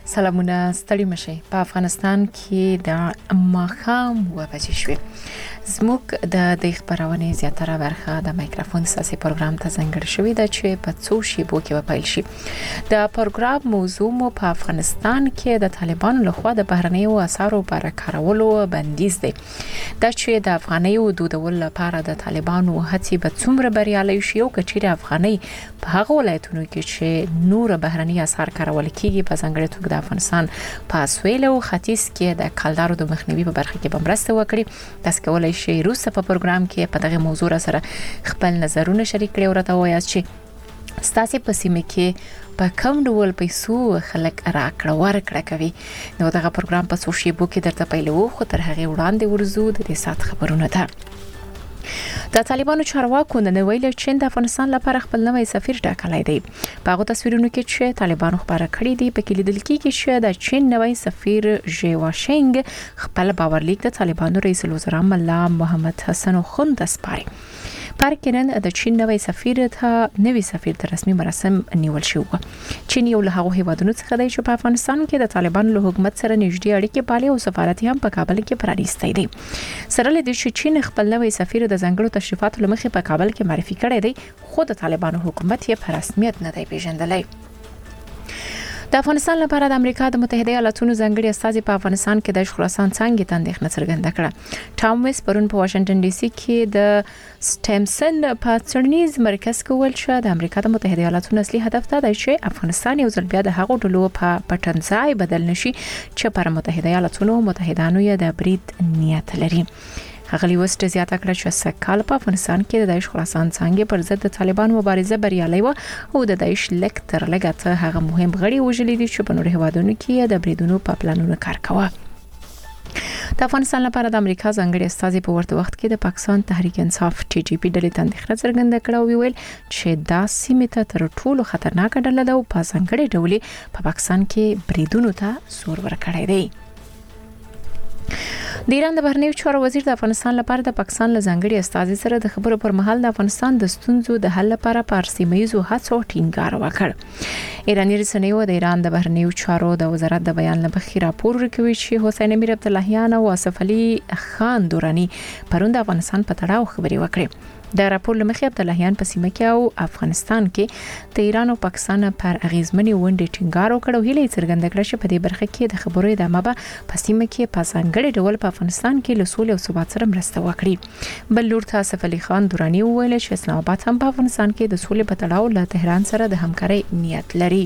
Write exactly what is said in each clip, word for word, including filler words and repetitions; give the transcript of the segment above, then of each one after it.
سلامونه ستړي مشي په افغانستان کې د ماخام وبچې شوې زموږ د د خبرونه زیاتره برخه د مایکروفون ساسي پروګرام ته ځانګړی شوې ده چې په څو شیبو کې وپیل شي. د پروګرام موضوع مو په افغانستان کې د طالبانو لخوا د بهرنیو اسعارو پر کارولو بندیز دی. دا چې د افغانیو دودول لپاره د طالبانو هڅې به څومره بریالي شي او کچېره افغاني په هغه ولایتونو کې چې نور بهرني اسعار کارول کیږي په ځانګړي توګه د افغانستان په سویل او ختیځ کې د کلدارو د مخنیوي په برخه کې بمرسته وکړي. تاسو کولای شئ روسه په پروګرام کې په دغه موضوع سره خپل نظرونه شریک کړئ او راته وایاست چې ستاسو په سیمه کې په کوم ډول پیسو خلک راکړه ورکړه کوي. نو دغه پروګرام په څو شیبو کې درته پیلو خو تر هغه وړاندې ورزو د دې سات خبرونه ده. د طالبانو چارواکو نن ویل چې د افغانستان لپاره خپل نوی سفیر ټاکلی دی. په هغه تصویرونو کې چې طالبانو خبره کړې دي په کې لیدل کېږي چې د چین نوی سفیر ژیواشنګ خپل باورلیک د طالبانو رئیس الوزرا ملا محمد حسن خوند سپاري. پارکینن د چین نوی سفیر ته نوی سفیر ته رسمي مراسم نیول شو. چین یو له هغه هیوادونو څخه دی چې په افغانستان کې د طالبانو له حکومت سره نږدې اړیکې پالي او سفارت هم په کابل کې پرانیستی دی. سره له دې چې چین خپل نوی سفیر د ځنګړو تشریفاتو لمخې په کابل کې معرفي کړی دی خو د طالبانو حکومت یې په رسمیت نه دی پیژندلی. د افغانستان لپاره د امریکا د متحده ایالاتونو ځنګړي استازي په افغانستان کې د خراسان څنګه ته اندېښنه څرګنده کړه. ټام ویس پرون په واشنگټن ډي سي کې د سټیمسن په څېړنیز مرکز کې ویل چې د امریکا د متحده ایالاتونو اصلي هدف دا دی چې افغانستان یو ځل بیا د هغو ډلو په پټنځای بدل نشي چې پر متحده ایالاتونو متحدانو یې د برید نیت لري. هغه وسټ زیاته کړه چې سکهال په افغانستان کې د داعش خراسان څنګه پر ضد د طالبان مبارزه بریالي و او د داعش لک تر لګته هغه مهم غړي وژلي دي چې په نورو هوادونو کې د بریدونو په پلانونو کار کوي. د افغانستان لپاره د امریکا ځنګړي استازي په ورته وخت کې د پاکستان تحریک انصاف ټي جی پی ډلې تندخره څرګنده کړه او ویل چې دا سیمه ته تر ټولو خطرناک ډله ده او په ځنګړي ډول په پاکستان کې بریدونو ته زور ورکړی دی. د ایران د بهرنیو چارو وزیر د افغانستان لپاره د پاکستان له ځنګړي استازي سره د خبرو پر مهال د افغانستان د ستونزو د حل لپاره پر سیمه‌ییزو هڅو ټینګار وکړ. ایراني رسنیو د ایران د بهرنیو چارو د وزارت د بیان لمخې راپور ورکوي چې حسین امیر عبداللهیان او آصف علي خان دورانی پرون د افغانستان په تړاو خبري وکړي. د راپور لمخې عبداللهیان په سیمه کې او افغانستان کې د ایران او پاکستان پر اغیزمنې ونډې ټینګار وکړ او هیله څرګنده کړه چې په دې برخه کې د خبرو ادامه به په سیمه کې په ځانګړي ډول په افغانستان کې له سولې او ثبات سره مرسته وکړي. بل لور ته آصف علي خان دورانی وویل چې اسلام آباد هم په افغانستان کې د سولې په تړاو له تهران سره د همکارۍ نیت لري.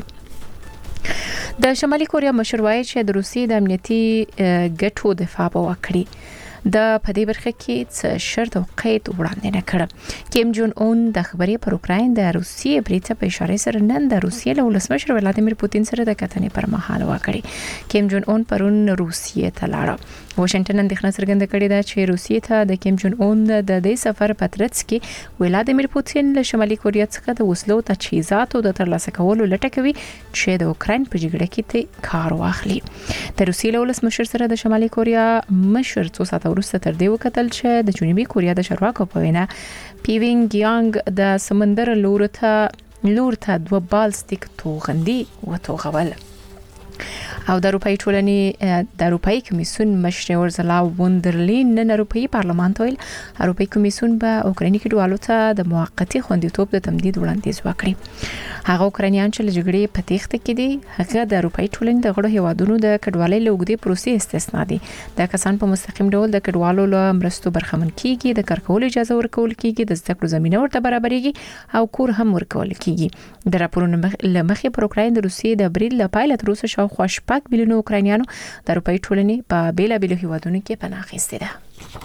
د شمالي کوریا مشر وایي چې د روسیې د امنیتي ګټو دفاع وکړي. د پدې برخه کې څه شرط او قید وړاندې نه کړ. کیم جون اون د خبري پر اوکراین د روسیې بریټه په اشاره سره نن د روسیې له ولسمشر ولادیمیر پوتین سره د کتنې پر مهال وکړي. کیم جون اون پرون روسیې ته لاړ. واشنگټن اندېښنه څرګنده کړې ده چې روسیې ته د کیم جون اون د دې سفر په ترڅ کې ولادیمیر پوتین له شمالي کوریا څخه د وسلو تجهیزاتو د ترلاسه کولو لټه کوي چې د اوکراین په جګړه کې ته کار واخلي. د روسیې له ولسمشر سره د شمالي کوریا مشر څو ساعته وروسته تر دې وکتل چې د جنوبي کوریا د چارواکو په وینا پیوینګ یانګ د سمندر لور ته لور ته دوه بالستیک توغندي وتوغول. او د اروپאי ټولنې د اروپאי کمیسیون مشر ورزلا وندرلین نن اروپאי پارلمان ته ویل اروپאי کمیسیون به اوکرایني کډوالو ته د موقتی خوندیتوب د تمدید وړاندیز وکړي. هغه اوکراینیان چې لږګړي په تېښته کې دي هغه د اروپאי ټولنې د غړو هیوادونو د کډوالۍ لوګدي پروسې استثنا دي. د کسان په مستقیم ډول د کډوالو له مرستو برخمن کیږي، د کارکول اجازه ورکول کیږي، د زده کړو زمينه ورته برابرېږي او کور هم ورکول کیږي. د راپورونو لمخې پر اوکراین د روسیې د برید لپاره تر اوسه شاوخوا شپږ میلیونه اوکراینیانو د اروپאי ټولنې په بیلابیلو هیوادونو کې پناه اخیستې ده.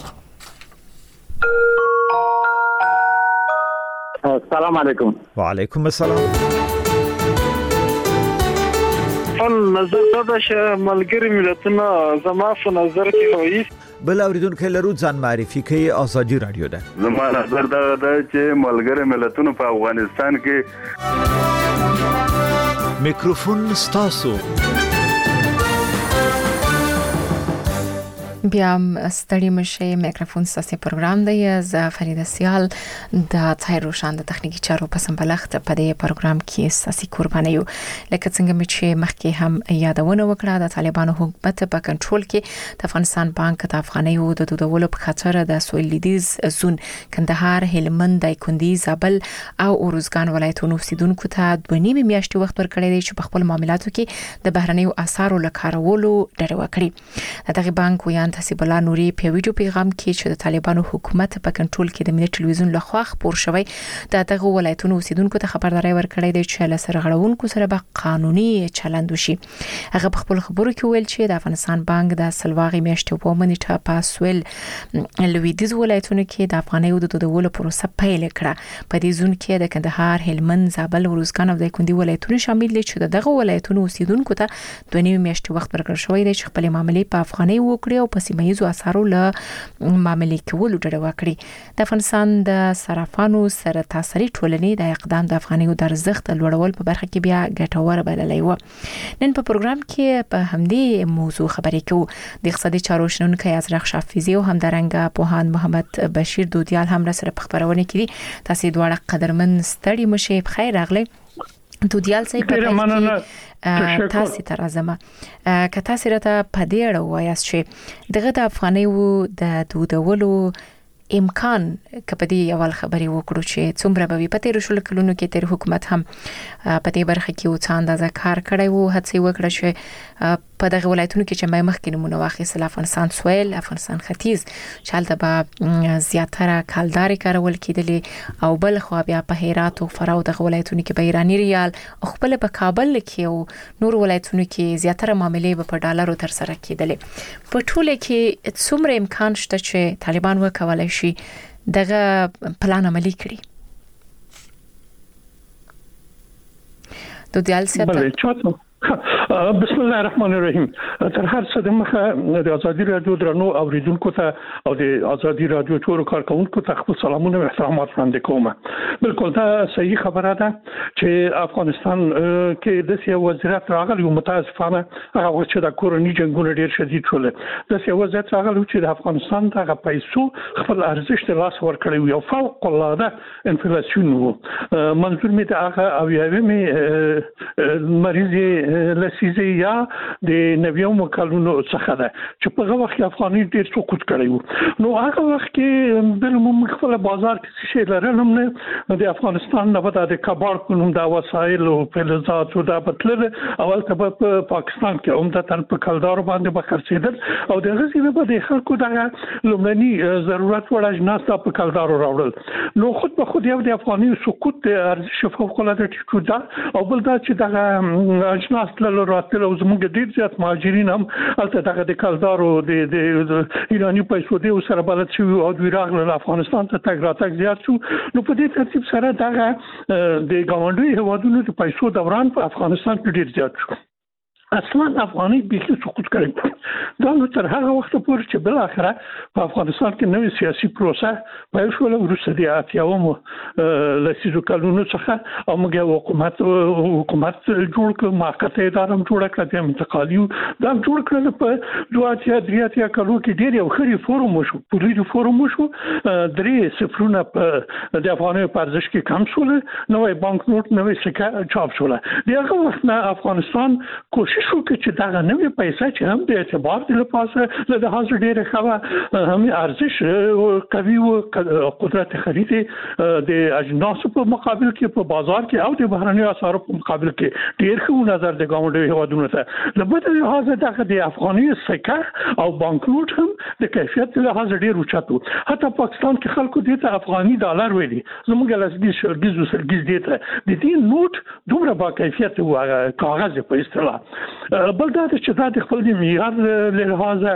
السلام علیکم. وعلیکم السلام. خپل نظر دا چې ملګری ملتونه زما په نظر کې وایي بل اوریدونکو لرو ځان معرفي کوي ازادي رادیو ده. زما نظر دا ده چې ملګری ملتونه په افغانستان کې میکروفون ستاسو. بیا ستړي مشه میکروفون ساسي پروګرام دی ز فرید سیال د ځای روشان د تخنیکی چارو په سمبلخت په دې پروګرام کې ساسي قرباني یو لکه څنګه چې مخکې هم یادونه وکړه د طالبانو حکومت په کنټرول کې د افغانستان بانک د افغانیو د دودولو په خاطر د سویل لیدیز زون کندهار هلمند دایکندي زابل او اورزګان ولایتونو اوسیدونکو ته د نیمه میاشتې وخت ورکړی دی چې په خپل معاملاتو کې د بهرنیو اسعارو لکارولو ډډه وکړي دغه بانک ویان حسیب الله نوري په ویډیو پیغام کې چې د طالبانو حکومت په کنټرول کې د ملي ټلویزیون لخوا خبر شوی د دغه ولایتونو اوسیدونکو ته خبرداري ورکړې ده چې له سرغړونکو سره به قانوني چلند وشي هغه په خپل خبرو کې ویل چې د افغانستان بانک د سلواغي میاشتې په منټه په سویل لویدیز ولایتونو کې د افغانیو د دودولو پروسه پیل کړه په دې ځون کې د کندهار هلمند زابل اورزګان او دایکندي ولایتونو شامل دي چې دغه ولایتونو اوسیدونکو ته د نیمه میاشتې وخت ورکړل شوی دی چې خپل معاملې په افغاني وکړي او په سیمایي اسعارو له معاملې کولو ډډه وکړي د افغانستان د صرافانو سره تاثیري ټولنې د اقدام د افغانیو د ارزښت لوړول په برخه کې بیا ګټور بللی و نن په پروګرام کې په همدې موضوع خبرې کوو د اقتصادي چارو شنونکي ازرق شافیزی او همدارنګه پوهاند محمد بشیر دودیال هم سره په خبرونه کې تاسو دواړه قدرمن ستړي مشه په خیر راغلی دودیال صاحب په تاسو تر ازمه که تاسو راته په دې اړه وایاست چې دغه د افغانیو د دودولو امکان کپدی اول خبري وکړو چې څومره به په تیر شل کلونو کې تیر حکومت هم په دې برخه کې او څه اندازه کار کړی وو هڅه وکړه چې په دغه ولایتونو کې چې مخکې نمونه واخیستل افغانستان سویل افغانستان ختیځ چالت به زیاتره کالداري کارول کېدلې او بل خو بیا په هرات او فراه دغه ولایتونو کې به ایرانی ریال او خپل په کابل کې او نور ولایتونو کې زیاتره معاملې په ډالرو تر سره کېدلې په ټوله کې څومره امکان شته چې طالبان وکولای شي دغه پلان عملی کړي دودیال سیاست بسم الله الرحمن الرحیم تر هر څه د مخه د ازادي رادیو درنو اوریدونکو ته او د ازادي رادیو ټول کارکونکو ته خپل سلامونه او احترامات وړاندې کوم بالکل دا صحیح خبره ده چې افغانستان کې د سیاسي وضعیت راغلی او متاسفانه هغه چې د کورونی جنگونو ډیر شدید شول د سیاسي وضعیت راغلی چې د افغانستان دغه پیسو خپل ارزښت لاس ورکړی یو فوق العاده انفلیسیون وو منظور می ته هغه او یوه مریض لسیزه یا د نویو کلونو څخه ده چې په هغه وخت افغاني ډیر سقوط کړی نو هغه وخت کې بل موږ خپل بازار کې شي لرلم نه د افغانستان نه په د کبار کوم د وسایل او فلزات او د بتل اول ته په پاکستان کې عمدتاً په کلدار باندې بخرڅیدل او د غزي په د خلکو د لومړني ضرورت وړ اجناس په کلدار راوړل نو خود په خود یو د افغاني سقوط د ارزښت فوق العاده ټیټو ده او بل دا چې د اجناس اصل راتل او زموږ ډیر زیات مهاجرین هم البته دغه د کلدارو د ایرانی پیسو دی سره بلد شو او د راغله افغانستان ته تګ راتګ زیات شو نو په دې ترتیب سره دغه د ګاونډي هوادونو د پیسو دوران په افغانستان کې ډیر زیات شو اصلا افغاني بيخي سقوط کړی دا نو تر هغه وخت پورې چې بل اخره په افغانستان کې نوې سیاسي پروسه په شول ورسته دی اتیاوم لسیزو کلونو څخه او موږ حکومت حکومت جوړ کړ ماقته اداره جوړ کړه د انتقالیو دا جوړ کړل په دوه اتیا درې اتیا کلو کې ډیر یو خري فورم شو پولیسو فورم شو درې صفرونه په د افغاني پرځش کې کم شول نوې بانک نوٹ نوې سکه چاپ شول دغه وخت نه افغانستان کوشش شو چې دا نوې پیسې چې هم د اعتبار د لپاره له حاضر ډیره خبره هم ارزش کوي او قدرت خرید د اجناس په مقابل کې په بازار کې او د بهرنی اسعارو په مقابل کې ډیر ښه نظر د ګاونډي هوادونو ته لبته لحاظ دغه د افغاني سکه او بانکنوټ هم د کیفیت له لحاظ ډیر اوچتو حتی پاکستان کې خلکو دې ته افغاني ډالر ویلي زموږ لاسګي شرګیز او سرګیز دې ته د دې نوٹ دومره با کیفیت او کاغذ په اصطلاح بل دا چې دا د خپل معیار له لحاظه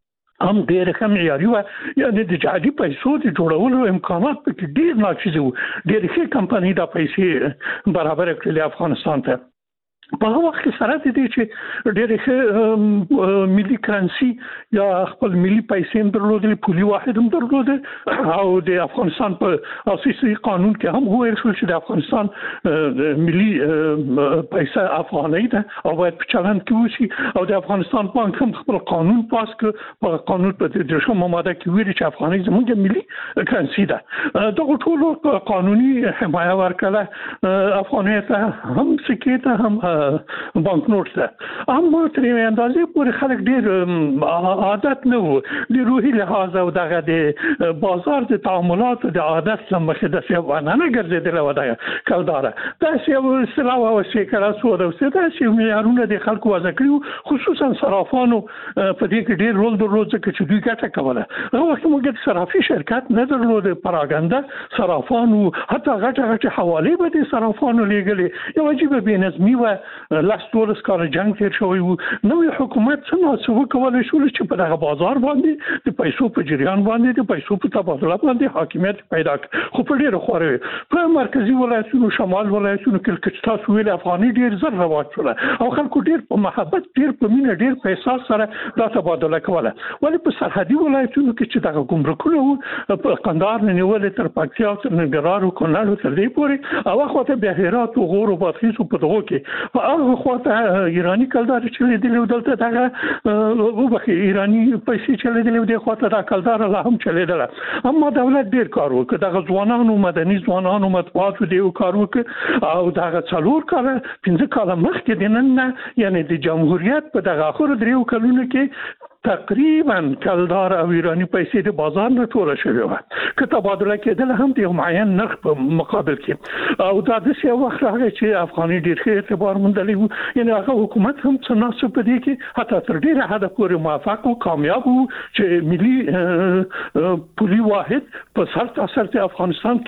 هم ډېر کم معیاري و یعنی د جعلي پیسو د جوړولو امکانات په ډېر ناقص وو ډېر ښه کمپنۍ دا پیسې برابر کړې افغانستان ته په هغه وخت کې سره د دې چې ډېر ملي کرنسي یا خپل ملي پیسې درلودل پولي واحد هم درلوده او د افغانستان په اساسي قانون کې هم وویل شو چې د افغانستان ملي پیسې افغاني ده او باید په چلند کې وشي او د افغانستان بانک هم خپل قانون پاس کړ په قانون په درشم ماده کې ویل چې افغاني زموږ ملي کرنسي ده دغه ټول قانوني حمایت ورکړه افغاني ته هم سکه ته هم بانک نوټ ده اما تر یوه اندازې پورې خلک ډېر عادت نه وو د روحي لحاظ او دغه د بازار د تعاملات د عادت لمخې د سیوانه نه ګرځېدل و دا کلداره دا یو اصطلاح او شکل سود او ست چې معیارونه د خلکو وضع کړو خصوصا صرافانو په دې کې ډېر رول درلود چې دوی ګټه کوله هغه وخت موږ د صرافي شرکت نه درلود پراګنده صرافانو حتی غټه غټه حواله به د صرافانو لګلې یو عجیب بېنظمي و لاس دولس کال جنگ تیر شوی وو نوې حکومت څنګه څه وکولای شو چې په دغه بازار باندې د پیسو په جریان باندې د پیسو په تبادله باندې حاکمیت پیدا کړ خو په ډیره خوره په مرکزی ولایتونو شمال ولایتونو کې تاسو ویل افغاني ډیر زر رواج شول او خلکو ډیر په محبت ډیر په مینه ډیر په احساس سره دا تبادله کوله ولی په سرحدي ولایتونو کې چې دغه ګمرکونه په قندهار نه نیول تر پکتیا او ننګرهار او کونړ تر دې پورې او خواته بهرات او غور او بادغیس په دغه کې په هغه خواته ایرانی کلدار چې لیدلو دلته دغه وبخي ایرانی پیسې چې لیدلو د خواته دا کلدار لا هم چلیدل اما دولت ډیر کار وکړ دغه ځوانانو مدني ځوانانو مطبوعاتو دی کار وکړ او دغه څلور کال پنځه کال مخکې د نن یعنی د جمهوریت په دغه اخر دریو کلونو کې تقریبا کلدار او ایرانی پیسې د بازار نه ټول شوی و که تبادله کېدل هم د یو معین نرخ په مقابل کې او دا د څه وخت راغی چې افغاني ډیر ښه اعتبار موندلی وو یعنی هغه حکومت هم څه ناسو په دې کې حتی تر ډیره حد پورې موافق او کامیاب وو چې ملي پولي واحد په سر تاسو ته افغانستان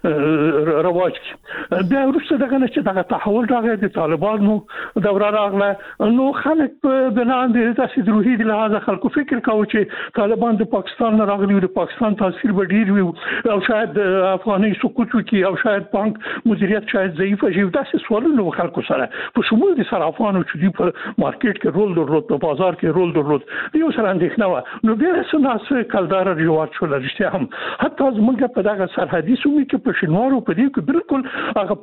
کې رواج کی بیا وروسته دغه چې دغه تحول راغی د طالبانو دوره راغله نو خلک په بنا د تاسو روحي د لحاظ خلکو فکر کاوه چې طالبان د پاکستان نه راغلي د پاکستان تاثیر به ډیر وي او شاید افغاني سقوط وکړي او شاید بانک مدیریت شاید ضعیف شي داسې سوالونه خلکو سره په شمول د صرافانو چې دی په مارکیټ کې رول درلود په بازار کې رول درلود یو سره اندېښنه و نو بیا څنګه کلدار ریواج شول رښتیا هم حتی زموږ په دغه سرحدي سیمو کې په شینوارو په دې کې بالکل هغه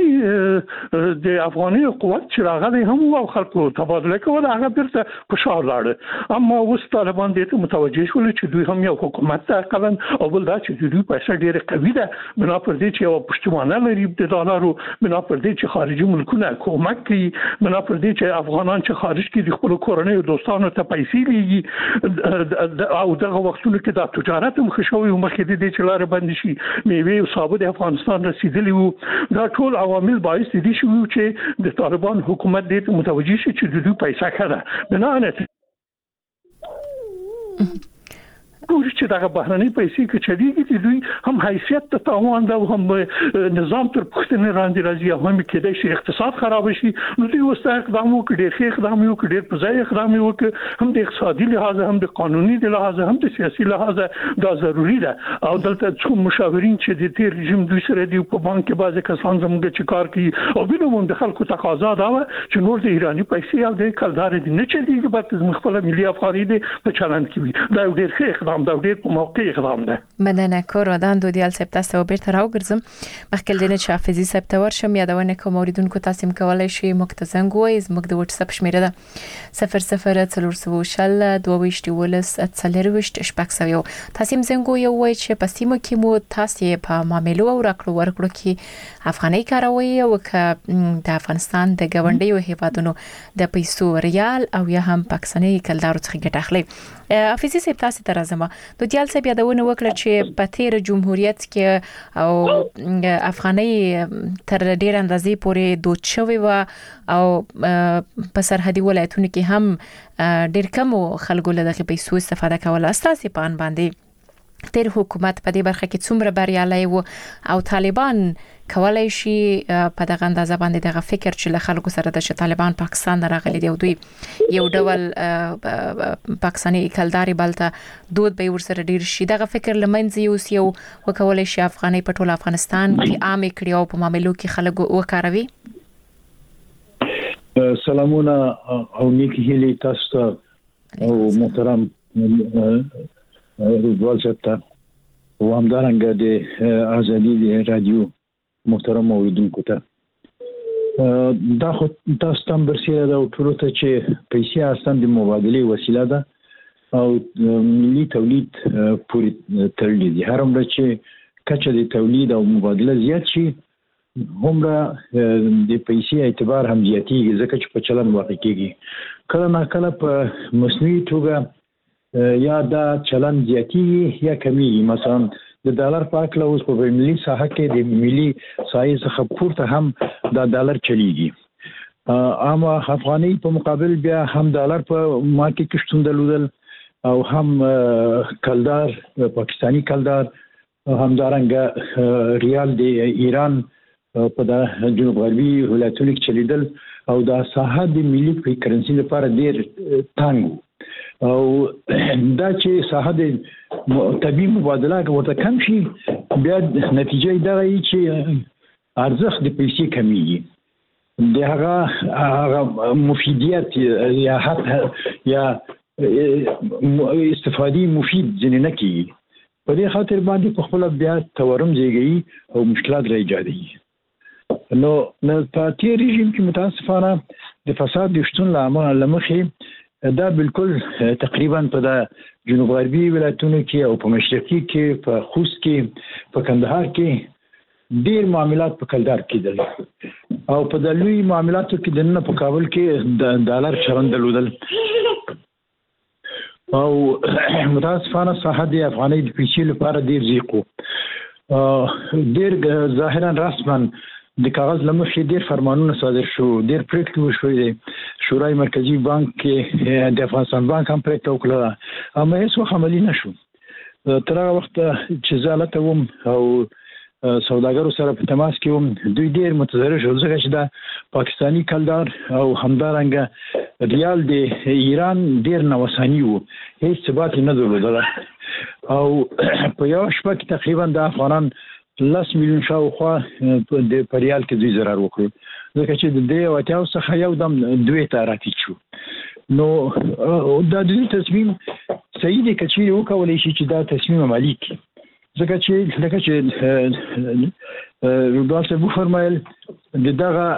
پخوانی د افغاني قوت چې راغلي هم او خلکو تبادله کول هغه بیرته په شا لاړ اما اوس طالبان دې ته متوجه شول چې دوی هم یو حکومت ته قلن او بل دا چې دوی پیسې ډېر قوي ده بنا پر دې چې یو پښتمانه لري د ډالرو بنا پر دې چې خارجي ملکونه کومک کوي بنا پر دې چې افغانان چې خارج کې د خپل کورنۍ او دوستانو ته پیسې لیږي او دغه وختونو کې د تجارت هم خښوي او مخکې دې چې لار بند شي میوه او صابون د افغانستان رسیدلی وو دا ټول عوامل باعث دي چې د طالبان حکومت دې متوجه شي چې دوی پیسې کړه بنا نه ګوري چې دغه بهرنۍ پیسې کې چلیږي دوی هم حیثیت ته تاوان ده او هم نظام تر پښتنې راندي راځي او هم کېدای شي اقتصاد خراب شي نو دوی وسته اقدام وکړي ډېر ښه اقدام وکړي ډېر په ځای اقدام وکړي هم د اقتصادي لحاظ هم د قانوني لحاظ هم د سیاسي لحاظ دا ضروری ده او دلته څو مشاورین چې د تیر رژیم دوی سره دی په بانک کې بعضی کسان زموږ چې کار کوي او بلوم د خلکو تقاضا دا و چې نور د ایرانی پیسې او د کلدار دي نه چلیږي بلکې زموږ خپل ملي افغاني دي په چلند کې وي دا ډېر ښه اقدام دا ډېر په موقع اقدام ده مننه کورودان دو دیال سپتا سو بیرته راوګرځم مخکې دنه چې حافظي سپتا ورشم یادونه کوم اوریدونکو تاسو کولای شئ مختصن ګوي زموږ د واتس اپ شمیره ده صفر صفر څلور سو شل دوه ویشت ولس څلور ویشت شپږ سو تاسو زنګو یو وای چې په سیمه کې مو تاسو په معاملو او راکړو ورکړو کې افغاني کاروي او د افغانستان د ګوندیو هیوادونو د پیسو ریال او یا هم پاکستاني کلدارو څخه ګټه اخلي حافظي سپتا سي ترازمه د دیال سپ یادونه وکړه چې په تیر جمهوریت کې او افغاني تر ډیر اندازې پورې دوت شوی و او په سرحدي ولایتونو کې هم ډیر کم خلکو له دغه پیسو استفاده کوله اساسي پان باندې تیر حکومت په دې برخه کې څومره بریالي وو او طالبان کولای شي په دغه اندازه باندې دغه فکر چې له خلکو سره د طالبان پاکستان راغلي دی او دوی یو ډول پاکستاني کلداري بلته دود به ورسره ډیر شي دغه فکر لمنځي اوس یو وکولای شي افغاني په ټول افغانستان کې عام کړي او په معاملو کې خلکو وکاروي سلامونه او نیکی هیلي تاسو ته او محترم رضوان صاحب ته او همدارنګه د ازادي رادیو محترم اوریدونکو ته دا خو تاسو تم برسیره دا ټول ته چې پیسې اصلا د مبادله وسیله ده او ملي تولید پوری تړلې دي هر عمر چې کچه د تولید او مبادله زیات شي همرا د پیسې اعتبار هم زیاتېږي ځکه چې په چلن واقع کېږي کله نه کله په مصنوعي توګه یا دا چلن زیاتېږي یا کمیږي مثلا د ډالر په اکله اوس په ملي ساحه کې د ملي سایز څخه پورته هم دا ډالر چلیږي اما افغاني په مقابل بیا هم ډالر په مارکیټ کې شتون درلودل او هم کلدار پاکستانی کلدار همدارنګه ریال د ایران په د جنوب غربي ولایتونو کې چلیدل او دا ساحه د ملي کرنسي لپاره ډیر تنګ او دا چې ساحه د طبي مبادله ورته کم شي بیا نتیجه دا وي چې ارزښت د پیسې کمیږي د هغه هغه مفیدیت یا حتی یا استفادی مفید ځنې نه کیږي په دې خاطر باندې په خپل بیا تورم زیږي او مشکلات را ایجادوي نو نو په تیر رژیم کې متاسفانه د فساد د شتون لامخې دا بالکل تقریبا په د جنوب غربي ولایتونو کې او په مشرقي کې په خوست کې په کندهار کې ډیر معاملات په کلدار کېدل او په د لوی معاملاتو کې د نن په کابل کې د ډالر چلن درلودل او متاسفانه ساحه د افغاني د پیسې لپاره ډیر زیقو ډیر ظاهرا رسما د کاغذ لمخې ډیر فرمانونه صادر شو ډیر پریکړې وشوې شورای مرکزی بانک کې د افغانستان بانک هم پریکړه وکړه اما هیڅ وخت عملي نشو تر هغه وخت چې زالته وم او سوداګرو سره په تماس کې وم دوی ډیر متضرر شول ځکه چې دا پاکستانی کلدار او همدارنګه ریال د ایران ډیر نوسانی وو هیڅ ثبات نه درلودل او په یو شپه کې تقریبا د افغانان لاس میلیون شاوخوا د پریال کې دوی zarar وکړو ځکه چې د دې واتیاو څخه یو دم دوی ته راټیټ شو نو دا د تصمیم صحیح دی چې وکولای شي چې دا تصمیم عملی کړي ځکه چې لکه چې رودال صاحب فرمایل دغه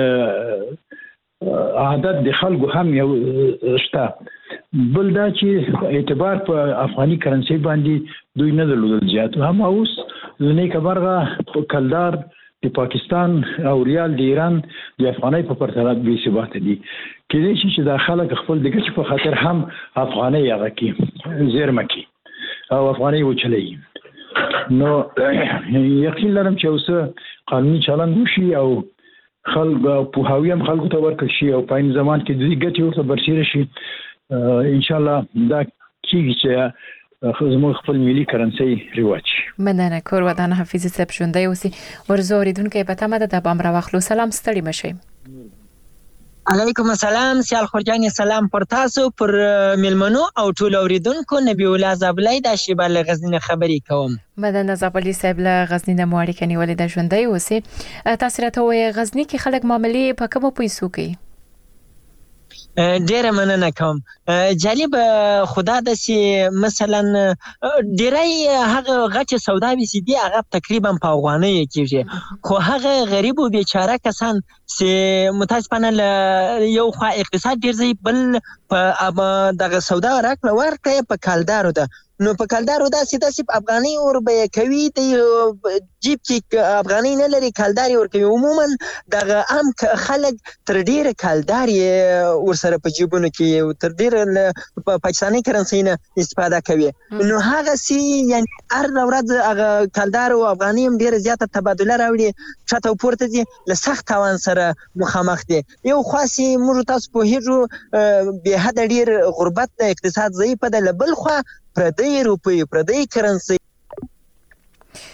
عادت د خلکو هم یو شته بل دا چې اعتبار په افغاني کرنسي باندې دوی نه درلودل زیات هم اوس نه کبرغه کلدار د پاکستان او ریال د ایران د افغاني په پرتله به ثبات دي کله چې د خلک خپل دغه په خاطر هم افغاني هغه کې زیرمه کې او افغاني وچلې نو یقین لرم چې اوس قانوني چلند وشي او خلک په هاویم خلکو ته ورکړي شي او په این زمان کې د دې ګټې ورته برسېره شي ان شاء الله دا کیږي چې زموږ خپل ملي کرنسي رواج مننه کور ودان حفیظ صاحب شونډه اوسې ورزوریدونکو په تمه ده د بام راوخلو سلام ستړي مشه علیکم السلام سیال خورجان سلام پر تاسو پر ملمنو او ټول اوریدونکو نبی الله زابلای د شیبال غزنی خبري کوم مدن زابلی صاحب له غزنی د موړی کني ولې د ژوندۍ اوسې تاسو راته وایي غزنی کې خلک معاملې په کومو پیسو کوي ډیره مننه کوم جالب خدا د سي مثلا ډیرای هغه غچ سوداوي سي دي هغه تقریبا په افغاني کېږي خو هغه غریب او بیچاره کسان سي متاسفانه یو خو اقتصاد ډیر زی بل په دغه سودا راکړه ورکړه په کالدارو ده نو په کالدارو دا سیده سیب افغاني اور به کوي د جیب کې افغاني نه لري کالداري ور کوي عموما دغه عام خلک تر ډیره کالداري ور سره په جیبونو کې تر ډیره په پاکستاني کرنسي نه استفاده کوي نو هغه سي یعنی هر ورځ هغه کالدار او افغاني هم ډیره زیاته تبادله راوړي چاته پورته دي له سخت توان سره مخامخ دي یو خاصي موږ تاسو په هیڅ به حد ډیر غربت د اقتصاد ضعیف ده بل خو پردی روپی پردی کرنسی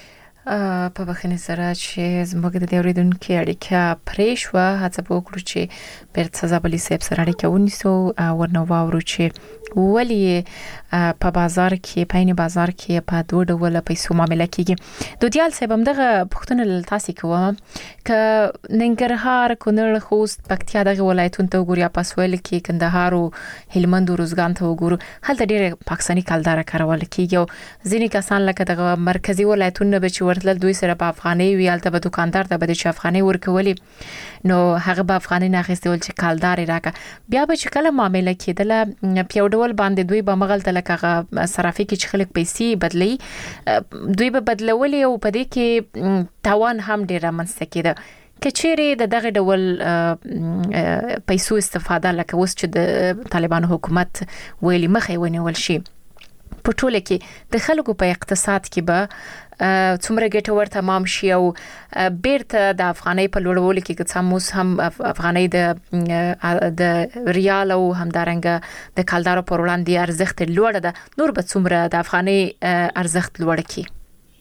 په بخښنې سره چې زموږ د اوریدونکو اړیکه پرې شو، هڅه وکړو چې بیرته زابلی صاحب سره اړیکه ونیسو او ورنو واورو چې ولی په بازار کې په این بازار کې په دوه ډول پیسو معاملې کیږي. دوتیال صاحب هم دغه پښتون تاسو کوم ک ننګرهار، کونړ، خوست، پکتیا دغه ولایتونو ته وګوریا، پاسویل کې کندهار او هلمند او روزګان ته وګورو، هلته ډېر پاکستاني کلدار کارول کیږي او ځینې کسان لکه دغه مرکزی ولایتونو به چې ورتل دوی سره په افغاني ویالته به دکاندار ته به د افغاني ورکولي، نو هغه به افغاني نه اخیستول چې کلدار راکا، بیا به چې کله معاملې کېدله په ډول باندې دوی به مغل ته لکه صرافي کې چې خلک پیسې بدلی، دوی به بدلولي او په دې کې تاوان هم ډیر منځته کېده. کچېری د دغه ډول پیسو استفاده لکه اوس چې د طالبانو حکومت ویلي مخې ونیول شي، په ټوله کې د خلکو په اقتصاد کې به څومره ګټور تمام شي او بیرته د افغانۍ په لوړولو کې که موږ هم افغانۍ د د ریال او همدارنګه د کلدارو پر وړاندې ارزښت لوړ ده، نور به څومره د افغانۍ ارزښت لوړ کی.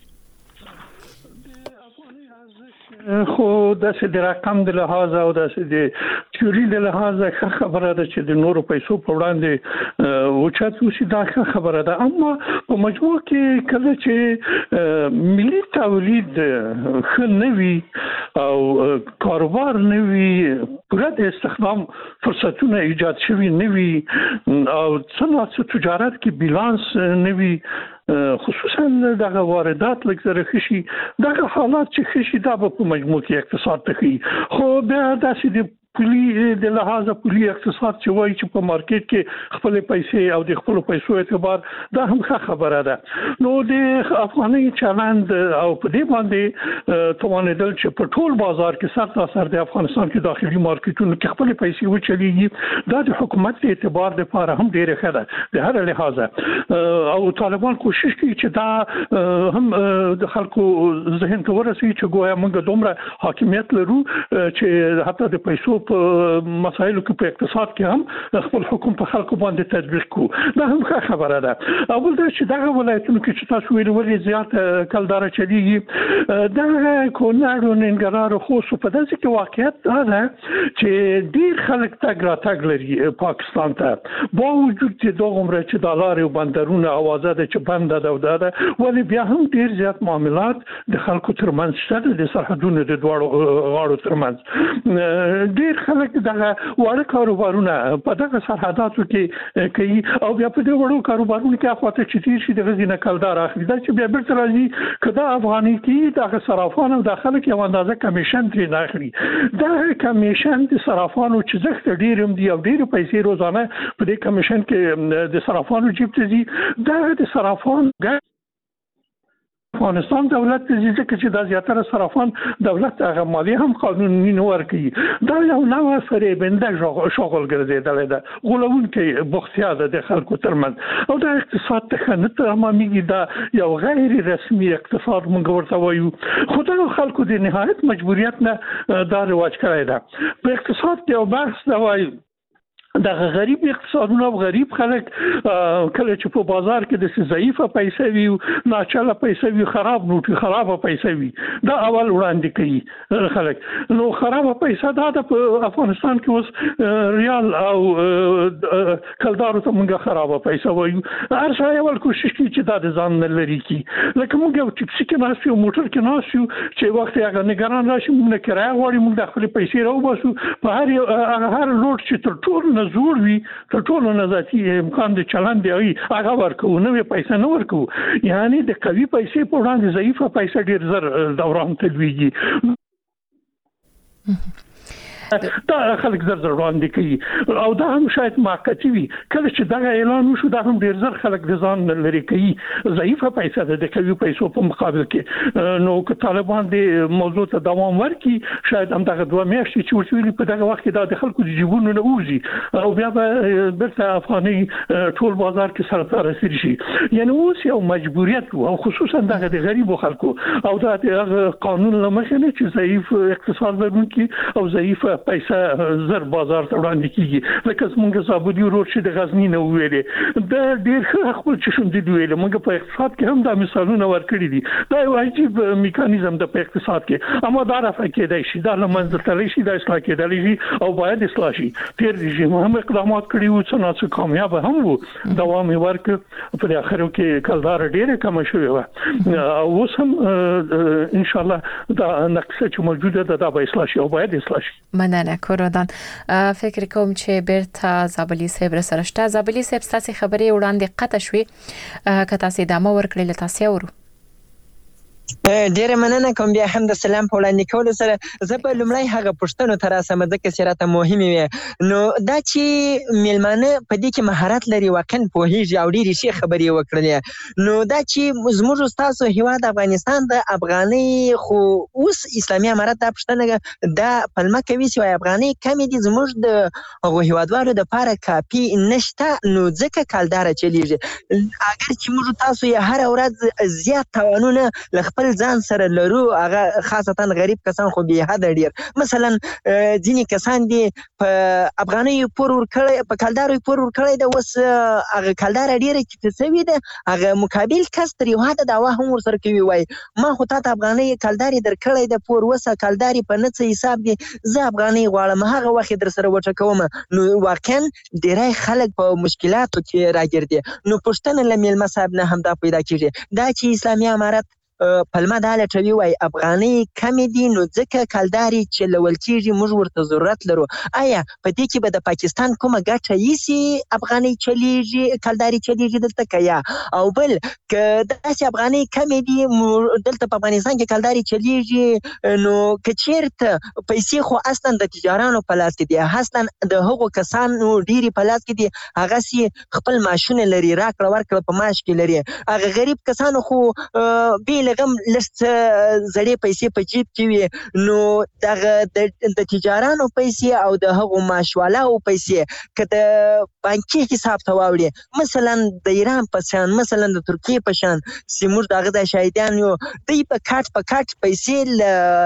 خو داسې د رقم د لحاظ او داسې د تیوري د لحاظ ښه خبره ده چې د نورو پیسو په وړاندې اوچت وشي، دا ښه خبره ده. اما په مجموع کې کله چې ملي تولید ښه نه وي او کاروبار نه وي، پوره د استخدام فرصتونه ایجاد شوي نه وي او صنعت تجارت کې بیلانس نه وي، خصوصا دغه واردات لږ خشي، دغه حالات چې خشي دا په مجموع کې اقتصاد ته خي. خو بیا داسې د پولی د لحاظ پولی اقتصاد چې وایي چې په مارکیټ کې خپل پیسې او د خپل پیسو اعتبار، دا هم ښه خبره ده. نو د افغاني چلند او په دې باندې توانیدل چې په ټول بازار کې سخت اثر د افغانستان کې داخلي مارکیټونو کې خپل پیسې وچلېږي، دا د حکومت د اعتبار لپاره هم ډېر ښه ده د هر لحاظه. او طالبان کوشش کوي چې دا هم د خلکو ذهن ته ورسوي چې ګویا موږ دومره حاکمیت لرو چې حتی د پیسو په مسایلو کې په اقتصاد کې هم خپل حکم په خلکو باندې تطبیق کو، دا هم ښه خبره ده. اول دا چې دغه ولایتونو کې چې تاسو ویل ولې زیات کلدار چلیږي، دا کونړ او ننګرهار او خوست په داسې کې واقعیت دا ده چې ډیر خلک تګ را تګ لري پاکستان ته، با وجود چې دغه عمره چې د لارې او بندرونه اوازه ده چې بنده ده او دا ده، ولې بیا هم ډیر زیات معاملات د خلکو ترمنځ شته، د سرحدونو د دواړو غاړو ترمنځ ډیر خلک دغه وړ کاروبارونه په دغه سرحداتو کې کوي او بیا په دې وړو کاروبارونو کې اخواته چې تیر شي د غزینه کلدار اخلي، دا چې بیا بیرته راځي کدا افغاني کې دغه صرافان او داخله کې یو اندازه کمیشن ترې نه اخلي. دا کمیشن د صرافانو چې زخت ډیر هم دی او ډیر پیسې روزانه په دې کمیشن کې د صرافانو جیب ته ځي، دا د صرافان افغانستان دولت ته ځکه چې دا زیاتره صرافان دولت هغه مالی هم قانوني نه ورکوي، دا یو نوع فریبنده شغل ګرځېدلی ده، غولونکی بوختیا ده د خلکو ترمنځ او دا اقتصاد ته نه تمامېږي، دا یو غیر رسمي اقتصاد موږ ورته وایو. خو دا خلکو د نهایت مجبوریت نه دا رواج کړی ده. په اقتصاد کې یو بحث دا وایي دغه غریب اقتصادونه او غریب خلک کله چې په بازار کې د ضعیفه پیسې وي، ناچله پیسې وي، خراب نوټي خرابه پیسې وي، دا اول وړاندې کوي خلک. نو خرابه پیسې دا د افغانستان کې اوس ریال او کلدارو ته موږ خرابه پیسې وایو، هر ځای اول کوشش کوي چې دا د ځان نه لري کی، لکه موږ یو ټکسي کې ناست یو موټر کې ناست یو چې وخت هغه نگران راشي موږ نه کرایه غواړي، موږ د خپل پیسې راوباسو په هر هر لوټ چې تر ټول زور وي تر ټولو نه ذاتي امکان د چلند دی هغه ورکو، نوې پیسې نه ورکو، یعنی د قوي پیسې په وړاندې ضعیفه پیسې ډیر زر دوران ته لویږي. دا خلک زر زر وړاندې کوي او دا هم شاید موقتی وي، کله چې دا اعلان وشو دا هم ډیر زر خلک د ځان لري کوي، ضعیفه پیسې ده د قوي پیسو په مقابل کې. نو که طالبان د موضوع ته دوام ورکړي شاید هم دغه دوه میاشتې چې ورسوي په دغه وخت کې دا د خلکو د جیبونو نه وځي او بیا به بیرته افغاني ټول بازار کې سره رسیدي شي. یعنی اوس یو مجبوریت او خصوصا دغه د غریبو خلکو او دا د قانون لمخې نه چې ضعیف اقتصاد لرونکي او ضعیفه پیسې زر بازار ته وړاندې کیږي لکه زمونږ صابوني ورور چې د غزنی نه ویلې د ډېر ښه خپل چې شوم دي ویل موږ په اقتصاد کې هم دا مثالونه ورکړي دي دا یو عجیب میکانیزم د په اقتصاد کې اما دا راځي کېدای شي دا لمنځه تللی شي دا اصلاح کېدلی شي او باید اصلاح شي تیر رژیم هم اقدامات کړي وو څه ناڅه کامیاب هم وو دوام یې ورکړ په اخر کې کلدار ډېره کم شوې و او اوس هم ان شاء الله دا نقصه چې موجوده ده دا به اصلاح شي او باید اصلاح شي. مننه کورودان. فکر کوم چې بیرته زابلی صاحب سره شته. زابلی صاحب تاسو خبرې وړاندې قطع شوې که تاسو دمو ورکړل له تاسو ورو ډیره مننه کوم بیا هم د سلام په وړاندې کولو سره زه په لومړی هغه پوښتنو ته راسم ځکه چې راته مهمې وي نو دا چې میلمانه په دې کې مهارت لري واقعا پوهیږي او ډېرې ښې خبرې وکړلې نو دا چې زموږ ستاسو هیواد افغانستان د افغانۍ خو اوس اسلامي امارت دا پوښتنه دا پلمه کوي چې افغانۍ کمې دي زموږ د هغو هیوادوالو دپاره کافي نشته نو ځکه کلداره چلیږي اگر چې موږ تاسو یې هره ورځ زیات تاوانونه له خپل ځان سره لرو هغه خاصتا غریب کسان خو به حد ډیر مثلا ځینې کسان دي په افغاني پور ورکړی په کلدارو پور ورکړی د اوس هغه کلدار ډیره چې تسوي ده هغه مقابل کس تر یو حد دعوا هم ورسره کوي وای ما خو تاسو افغاني کلداري درکړی د پور وسه کلداري په نڅ حساب دي زه افغاني غواړم هغه وخت در سره وټکوم نو واقعا ډیری خلک په مشکلاتو کې راګرځي نو پښتنه لمیل مصاب نه هم دا پیدا کیږي دا چې اسلامي امارت پلمه دا لټوي وای افغاني کمې دي نو ځکه کلداري چلول کېږي موږ ورته ضرورت لرو آیا په دې کې به د پاکستان کومه ګټه ایسي افغاني چلیږي کلداري چلیږي دلته که یا او بل که داسې افغاني کمې دي دلته په افغانستان کې کلداري چلیږي نو که چېرته پیسې خو اصلا د تجارانو په لاس کې دي اصلا د هغو کسانو ډېرې په لاس کې دي هغسې خپل معاشونه لري راکړه ورکړه په معاش کې لري هغه غریب کسانو خو بې غم لست زړې پیسې په جیب کې وي نو دغه د تجارانو پیسې او د هغو معاشوالاو پیسې که د بانکي حساب ته واوړي مثلا د ایران په شان مثلا د ترکیې په شان چې موږ د هغه د شاهدان یو دوی په کاټ په کاټ پیسې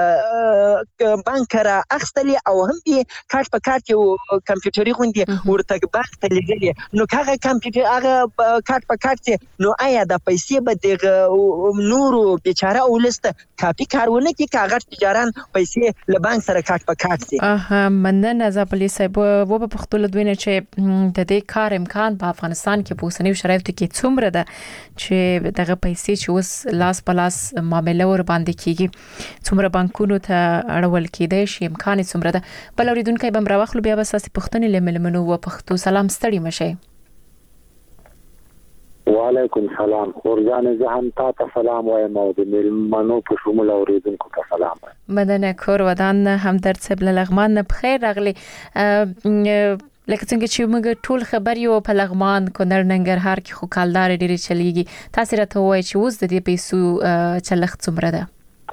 له بانک را اخیستلې او هم یې کاټ په کاټ یو کمپیوټري غوندې ورته بانک ته لیږلې نو که هغه کمپیوټر هغه کاټ په کاټ نو آیا د پیسې به دغه نورو بیچاره اولسته کاپی کارونه کې کاغذ تجاران پیسې له بانک سره کاټ په کاټ دي اها مننه زابلی صاحب و په پختول دوینه چې د دې کار امکان په افغانستان کې په اوسنیو شرایطو کې څومره ده چې دغه پیسې چې اوس لاس په لاس معاملې ور باندې کیږي څومره بانکونو ته اړول کېدای شي امکان څومره ده بل اوریدونکو به مراوخلو بیا به اساسي پښتنې لملمنو و پښتو سلام ستړي مشه وعلیکم سلام خورجان زه هم تاسو ته سلام وایم او د ملمنو په شمول اوریدونکو ته سلام وایم مدنه کور ودان هم در صبل لغمان نه بخیر راغلی لکه څنګه چې موږ ټول خبر یو په لغمان کونړ ننګرهار کې خو کلدار ډېری چلیږي تاسو راته وایي چې اوس د دې پیسو چلښت څومره ده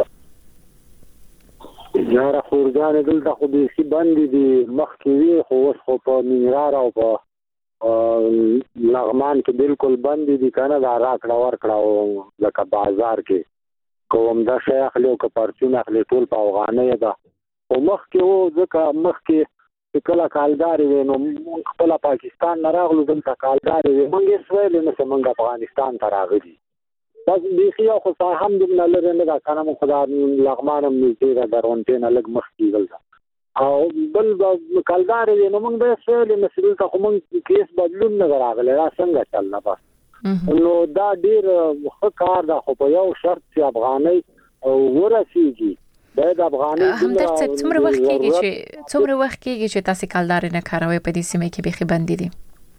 یاره خورجان دلته خو بیخي بندې دي مخکې وي خو اوس خو په ننګرهار او په لغمان کې بالکل بندې دي که نه دا راکړه ورکړه او لکه بازار کې که عمده شی اخلي او که پرچون اخلي ټول په افغانۍ ده خو مخکې و ځکه مخکې چې کله کالدارې وې نو موږ خپله پاکستان نه راغلو دلته کالدارې وې موږ هېڅ ویلې نه چې موږ افغانستان ته راغلي بس بیخي یو خو هم دومره لرې نه ده که نه موږ خو دا لغمان هم نږدې ده د غونټې نه لږ مخکې دلته او بل کلدارې وې نو موږ به هېڅ ویلې نه چې دلته خو موږ کې هېڅ بدلون نه ده راغلی دا څنګه چل ده بس نو دا ډېر ښه کار ده خو په یو شرط چې افغانۍ ورسېږي باید افغانۍ څومره وخت کېږي چې څومره وخت کېږي چې تاسو کلدارې نه کاروئ په دې سیمه کې بیخي بندې دي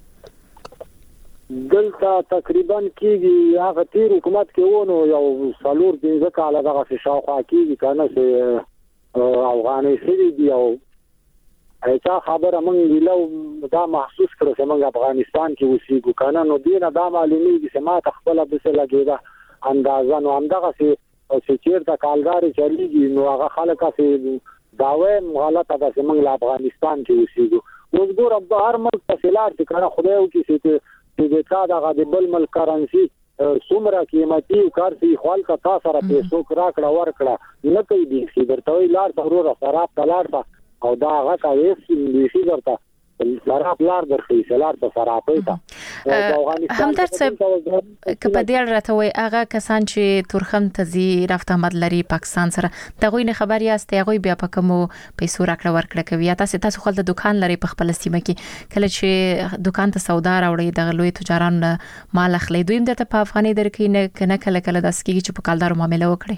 دلته تقریبا کېږي هغه تیر حکومت کې و نو یو څلور پنځه کاله دغسې شاوخوا کېږي که نه چې افغانۍ شوي دي او چا خبره موږ ګیله دا محسوس کړو چې موږ افغانستان کې اوسېږو که نه نو دې نه دا معلومېږي چې ما ته خپله داسې لګېده اندازه نو همدغسې چې چېرته کالدارې چلیږي نو هغه خلک هسې دا وایم غلطه ده چې موږ له افغانستان کې اوسېږو اوس ګوره هر ملک پسې لاړ چې که نه خدای وکړي چې چې د تا دغه د بل ملک کرنسي څومره قیمتي کارسي خو هلته تا سره پیسو راکړه ورکړه نه کوي بیخي درته وایي لاړ ته وروره سراب ته لاړ ته او دا هغه کوي چې ورته سراب لار درخې سلار ته سراپې ته هم درڅ کپه دې راته وای هغه کسان چې تورخم ته زی رافته آمد لري پاکستان سره دغه نه خبر یاست هغه بیا پکمو پیسو راکړه ورکړه کوي تاسو تاسو خپل د دکان لري په خپل سیمه کې کله چې دکان ته سودا راوړي د لوی تجاران مال اخلي دوی هم د په افغاني درکې نه کنه کله کله داس کېږي چې په کالدارو معاملې وکړي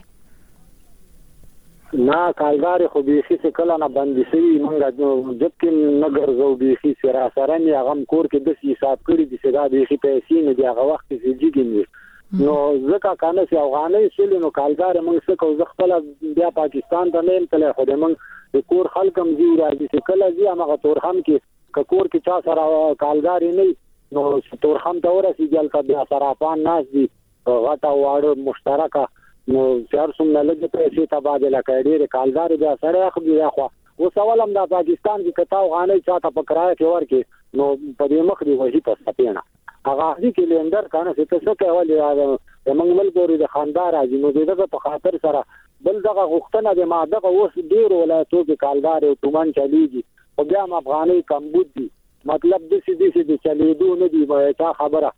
نه کالدار خو به هیڅ کله نه باندې سي مونږ ځکه نه ګرځو به هیڅ را سره نه غم کور کې د حساب کړی دي چې دا به هیڅ پیسې نه دی هغه وخت چې جګین نو ځکه کنه چې افغاني سلی نو کالدار مونږ څه کو خپل بیا پاکستان ته نه تل خو د مونږ د کور خلکم دی راځي چې کله زی هغه تورخم کې کور کې چا سره کالدار نه نو تورخم ته ورسې ځل کا بیا صرافان ناس دي غټا واړو مشترکه نو چار څومره لږه پیسې تبادله کوي ډېر کالدار بیا سره اخلي اخو او سوال هم د پاکستان کې کتاو غانې چاته په کرایه کې ورکې نو په دې مخ دی وځي په سپینا هغه دې کې لندر کنه چې څه کوي د منګل ګوري د خاندار راځي نو دغه په خاطر سره بل دغه غوښتنه د ماده اوس ډېر ولایتو کې کالدار او تومان چلیږي او بیا افغاني کمبود دي مطلب د سې دې چې چلیدو نه دی وایي خبره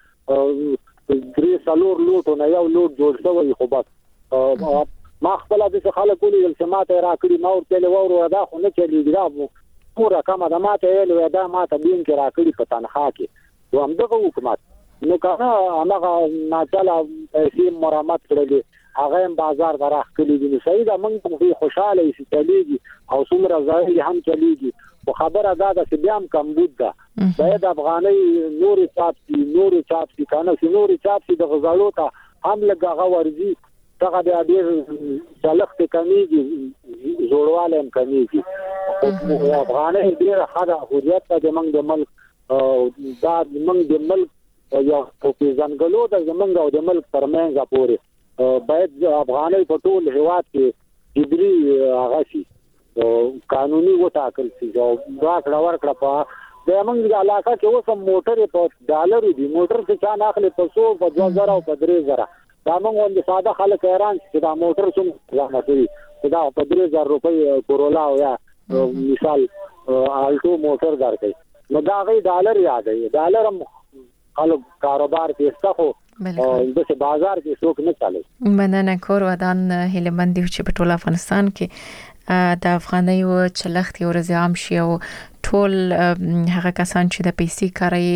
درې سالور لوټ نه یو لوټ جوړ شوی خو بس ما خپل د خلکو له سماته راکړي ما ورته وورو دا خو نه چلیږي دا پورا کما د ماته له دا ماته بین کې راکړي په تنخوا کې نو هم دغه حکومت نو کنه هغه ناچاله پیسې مرامت کړلې هغه هم بازار ته راخلي دي صحیح دا موږ په خوشاله شي چلیږي او څومره ځای هم چلیږي خو خبره دا ده چې بیا هم کمبود ده باید افغاني نور چاپسي نور چاپسي کنه چې نور چاپسي د غزالو ته هم لګه ورزي دغه د ډیر چلخت کمیږي جوړواله هم کمیږي افغاني ډیر خاطر حریت د منګ د ملک دا منګ د ملک یا په ځنګلو د منګ او د ملک ترمنځ پورې باید افغاني په ټول هیواد کې جبري هغه شي قانوني وټاکل شي او دا کړه ورکړه په د منګ د علاقه کې اوس موټر په ډالر دي موټر څخه چا ناخله په څو په دوه زره او په درې زره دا موږ د ساده خلک ایران چې دا موټر څومره زحمت کوي دا په درې زره روپۍ کورولا او یا مثال الټو موټر درکې نو دا غي ډالر یاد دی ډالر هم خلک کاروبار کې ستخو د بازار کې څوک نه چالي مننه کور ودان هلمند دی چې په ټول افغانستان کې د افغاني او چلخت یو رزام شي او ټول هغه کسان چې د پیسې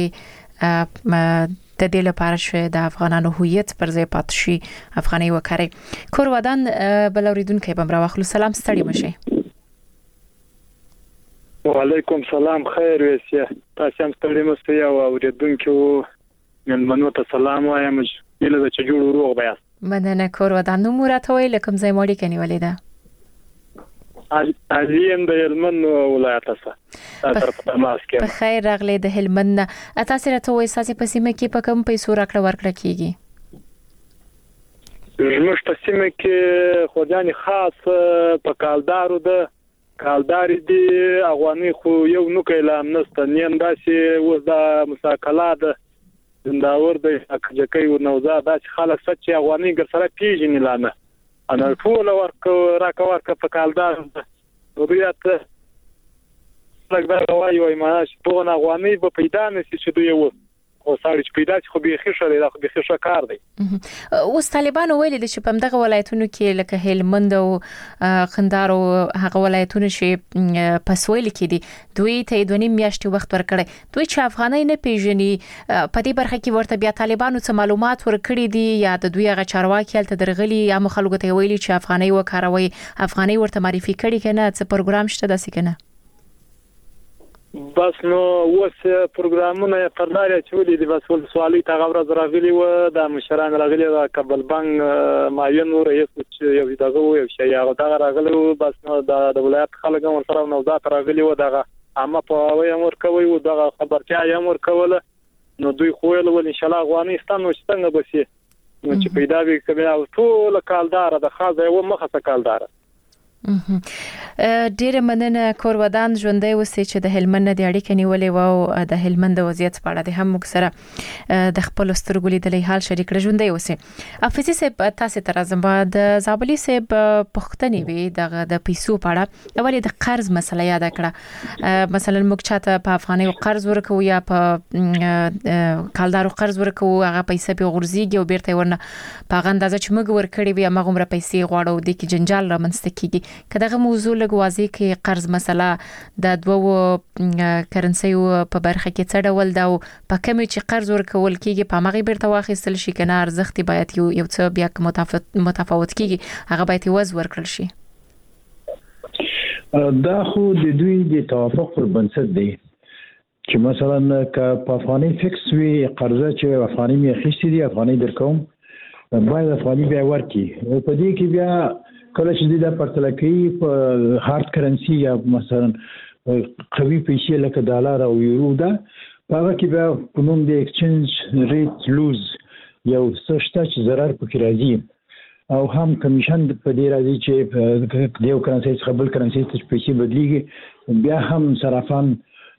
کاري د دې لپاره چې د افغانانو هویت پر ځای پات شي افغاني وکړي کور ودان بل اوریدونکو به راوخلو سلام ستړي مشه وعلیکم سلام خیر وسه تاسو هم ستړي مشه او اوریدونکو مننه ته سلام وایم اله چې جوړ روغ بیا مننه کور ودان نو مرته ویل کوم ځای موري کني ولیدا علیم د هلمند ولایت څخه تر په تماس کې په خیر راغلی د هلمند تاسو راته وایي ساسي په سیمه کې په کوم پیسو راکړه ورکړه کیږي زموږ په سیمه کې خداني خاص په کالدارو د کالداري دی افغاني خو یو نو کلام نسته نیم داسې و د مساکلات زنداور د اکجکې او نوزا داسې خلک سچ افغاني ګر سره پیژنې لانه انا ټول ورک راکا ورک په کالدار وبیات لکه دا وایي ما چې په افغاني په پیدا نشي چې دوی و او ساري چې پیدا خو به خښه لري خو به خښه کار دی اوس طالبان ویل دي چې په دغه ولایتونو کې لکه هلمند او خندار او هغه ولایتونو چې پسویل کې دي دوی ته د نیم میاشتې وخت ورکړي دوی چې افغاني نه پیژني په دې برخه کې ورته بیا طالبانو څه معلومات ورکړي دي یا د دوی هغه چارواکي ته درغلي یا مخالفت ویلي چې افغاني وکاروي افغاني ورته معرفي کړي کنه څه پروګرام شته داسې کنه بس نو اوس پروګرامونه پرداري چولې دي بس ول سوالي تا غوړ زراغلي و د مشران راغلي د کابل بانک ماین رئیس چې یو دغه یو شی هغه دا راغلي بس نو د ولایت خلک هم سره نو دا راغلي و دغه اما په وای امر کوي و دغه خبرتیا یې امر کوله نو دوی خو ول ان شاء الله افغانستان نو څنګه بسي نو چې پیدا وي کبه او ټول کالدار د خاصه یو مخه کالدار ډیره مننه کور ودان ژوندۍ اوسې چې د هلمند د اړیکې نیولې و د هلمند د وضعیت په اړه د هم موږ سره د خپل سترګو لیدلې حال شریک کړ ژوندۍ اوسې افیسي صاحب تاسو تر ازما د زابلی صاحب پښتني وي د د پیسو په اړه د ولې د قرض مسله یاد کړه مثلا موږ چاته په افغاني قرض ورکو یا په کالدارو قرض ورکو هغه پیسې په غورځيږي او بیرته ورنه په غندازه چې موږ ورکړي وي هغه عمر پیسې غواړو د کی جنجال رامنځته کیږي کداغه موضوع لږ واضح کې قرض مسله د دوو کرنسیو په برخه کې څه ډول دا په کوم چې قرض ورکول کیږي په مغرب بیرته واخیستل شي کنه ارزښت باید یو یو څه بیا متفاوت متفاوت کیږي هغه باید وز ورکړل شي دا خو د دوی د توافق پر بنسټ دی چې مثلا ک په افغاني فکس وی قرضه چې افغاني می اخیستي دي افغاني درکوم باید افغاني بیا ورکی او په دې کې بیا کله چې د پرتله کوي په هارد کرنسي یا مثلا قوي پیسې لکه ډالر او یورو دا هغه کې بیا په نوم د ایکسچینج ریټ لوز یو څه شته چې ضرر پکې راځي او هم کمیشن په دې راځي چې د یو کرنسي څخه بل کرنسي ته پیسې بدلیږي بیا هم صرافان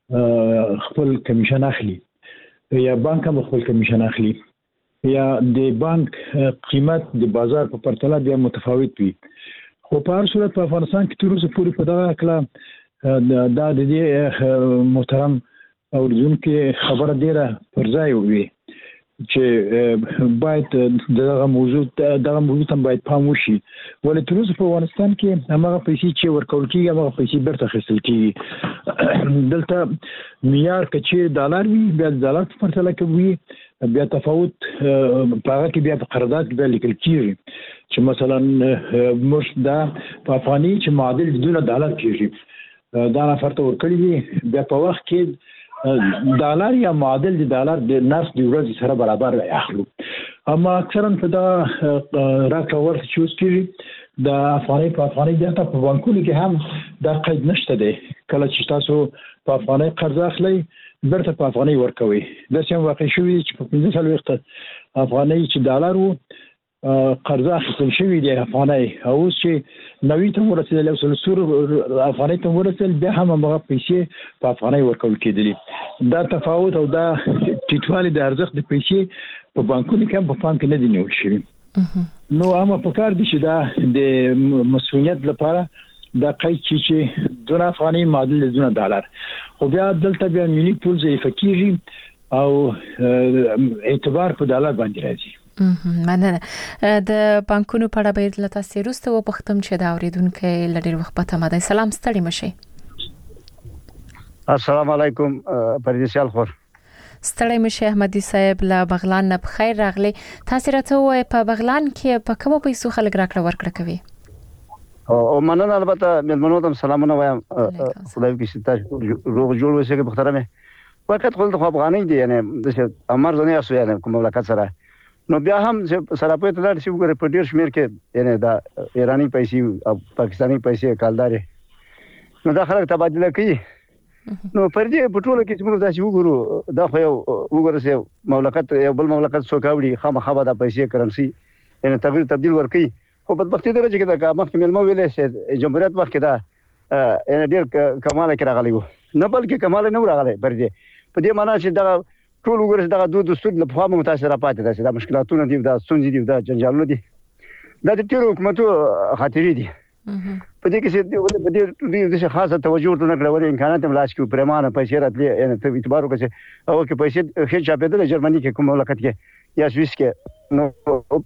خپل کمیشن اخلي یا بانک هم خپل کمیشن اخلي یا د بانک قیمت د بازار په پرتله بیا متفاوت وي خو په هر صورت په افغانستان کې تر اوسه پورې په دغه کله دا د دې محترم اوریدونکو خبره ډیره پر ځای وي چې باید دغه موضوع دغه موضوع ته باید پام وشي ولې تر اوسه په افغانستان کې هغه پیسې چې ورکول کیږي هغه پیسې برته خسل کیږي دلته معیار کچې ډالر وي بیا ډالر په پرتله کې وي بیا تفاوت په هغه کې بیا په قرارداد کې لیکل کیږي چې مثلا موږ دا په افغاني چې معادل دونه ډالر کیږي دا نفر ته ورکړي دي بیا په وخت کې ډالر یا معادل د ډالر د نرخ د ورځې سره برابر اخلو اما اکثرا په دا راکړه ورکړه چې اوس کیږي د افغاني په افغاني دغه په بانکونو کې هم دا قید نشته دی کله چې تاسو په افغاني قرض اخلئ برته په افغاني ورکوي دا چې واقع شوی چې په پنځه سال وخت افغاني چې ډالر وو قرض اخیستل شوی دی افغاني او اوس چې نوی ته ورسېدل او سلسور افغاني ته ورسېدل بیا هم هغه پیسې په افغاني ورکول کېدلې دا تفاوت او دا ټیټوالی د ارزښت د پیسې په بانکونو کې په پام کې نه دی نیول شوی نو اما په کار دي چې دا د مسؤلیت لپاره دا قید چې دونه افغاني معادل دونه ډالر خو بیا دلته بیا ملي پول ضعیف کیږي او اعتبار په ډالر باندې راځي مننه د بانکونو په اړه باید لته سیروسته و پختم چې دا اوریدونکو لډیر وخت پته مده سلام ستړي مشي السلام علیکم پردیسیال خور ستړي مشي احمدي صاحب لا بغلان نه بخیر راغلي تاسو راته وای په بغلان کې په کومو پیسو خلک راکړه ورکړه کوي او مننه البته ملمنو ته سلامونه وایم خدای دې ستاسو روغ جوړ وسه کې محترمه وخت خپل د افغاني دي یعنی د امر ځنه اسو یعنی کوم مملکت سره نو بیا هم سره په تلل شي وګوره په ډیر شمیر کې یعنی دا ایرانی پیسې او پاکستانی پیسې کالدارې نو دا خلک تبادله کوي نو پر دې په ټوله کې چې موږ دا چې وګورو دا خو یو وګوره چې مملکت یو بل مملکت څوکاوړي خامخا به دا پیسې کرنسي یعنی تغیر تبديل ورکي خو په وخت دې چې دا مخکې ملمو ویلې چې جمهوریت وخت کې دا یعنی ډیر کمال کې راغلی وو نه بلکې کمال نه راغلی پر دې په دې معنی چې دا ټول وګورئ دا د دستور له په خامو متاثر پاتې ده چې دا مشکلاتونه دي دا ستونزې دي دا جنجالونه دي دا د تیر حکومتو خاطرې دي په دې کې چې په دې د خاصه توجه ورته نه کړو امکانات هم لاس کې پرمانه پیسې راتلې یعنی ته اعتبار وکړي او کې پیسې هیڅ چا په دې جرمني کې کوم مملکت کې یا سويس کې نو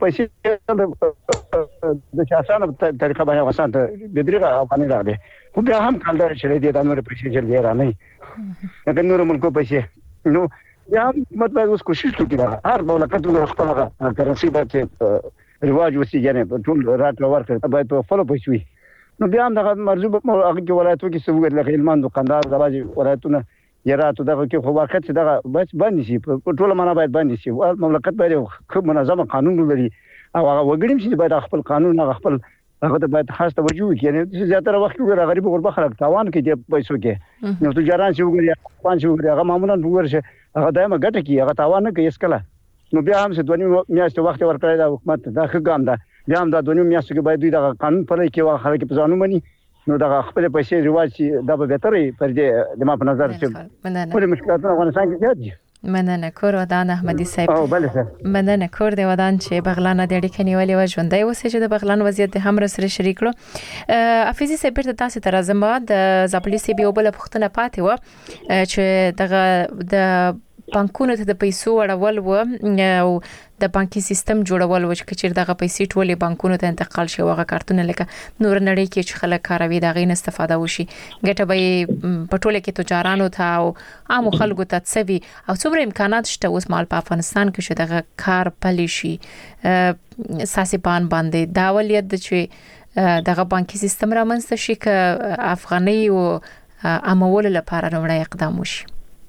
پیسې د شاسانه طریقه باندې وسان ته بدرګه افغاني راغلي خو بیا هم کالدار چې دې د نور پیسې جلدی را نه نه نور ملکو پیسې نو یا مطلب اوس کوشش وکړه هر مملکت له خپل کرنسي باندې رواج وسی یعنی ټول راټ ورکړه باید په فلو پیسې نو بیا هم دا مرزو هغه کې ولایتو کې څه وګړي لکه هلمند او قندهار د باجی ولایتونه یراتو دغه کې خو واقعیت چې دغه بس باندې شي په ټول معنا باید باندې شي مملکت باید خو منظم قانون لري او هغه وګړي چې باید خپل قانون هغه خپل هغه ته باید خاص توجه وکړي یعنی زیاتره وخت وګړي غریب غربه خلک تاوان کوي د پیسو کې نو تجاران چې وګړي پنځه وګړي هغه معمولا وګړي هغه دایمه ګټه کوي هغه تاوان نه کوي اسکله نو بیا هم څه دونی میاشتې وخت ورکړی دا حکومت دا ښه ګام ده بیا هم دا د نیم میاشتو کې باید دوی د قانون پرې کې واخ خلک په ځانو مني نو دا خپل پیسې رواج چې دا به بهتري پر دې د ما په نظر چې ټول مشکلات افغانستان کې زیات دي. مننه کور ودان احمدي صاحب. او بله سر مننه کور دی ودان چې بغلان د اړیکې نیولې و ژوندۍ اوسې چې د بغلان وضعیت هم سره شریک کړو. افیزي صاحب ته تاسو ته راځم د زاپلیسي بیا بل پختنه پاتې و چې دغه د بانکونو ته د پیسو وړول و او د بانکي سیستم جوړول و چې چیرې دغه پیسې ټولې بانکونو ته انتقال شي واغه کارتونه لکه نور نړۍ کې چې خلک کاروي دا غین استفاده وشي ګټه به په ټوله کې تجارانو ته او عام خلکو ته تسوي او څومره امکانات شته اوس مال په افغانستان کې چې دغه کار پلي شي ساسي پان باندې دا ولیت د چې دغه بانکي سیستم رامنځته شي ک افغاني او امول لپاره نوړی اقدام وشي.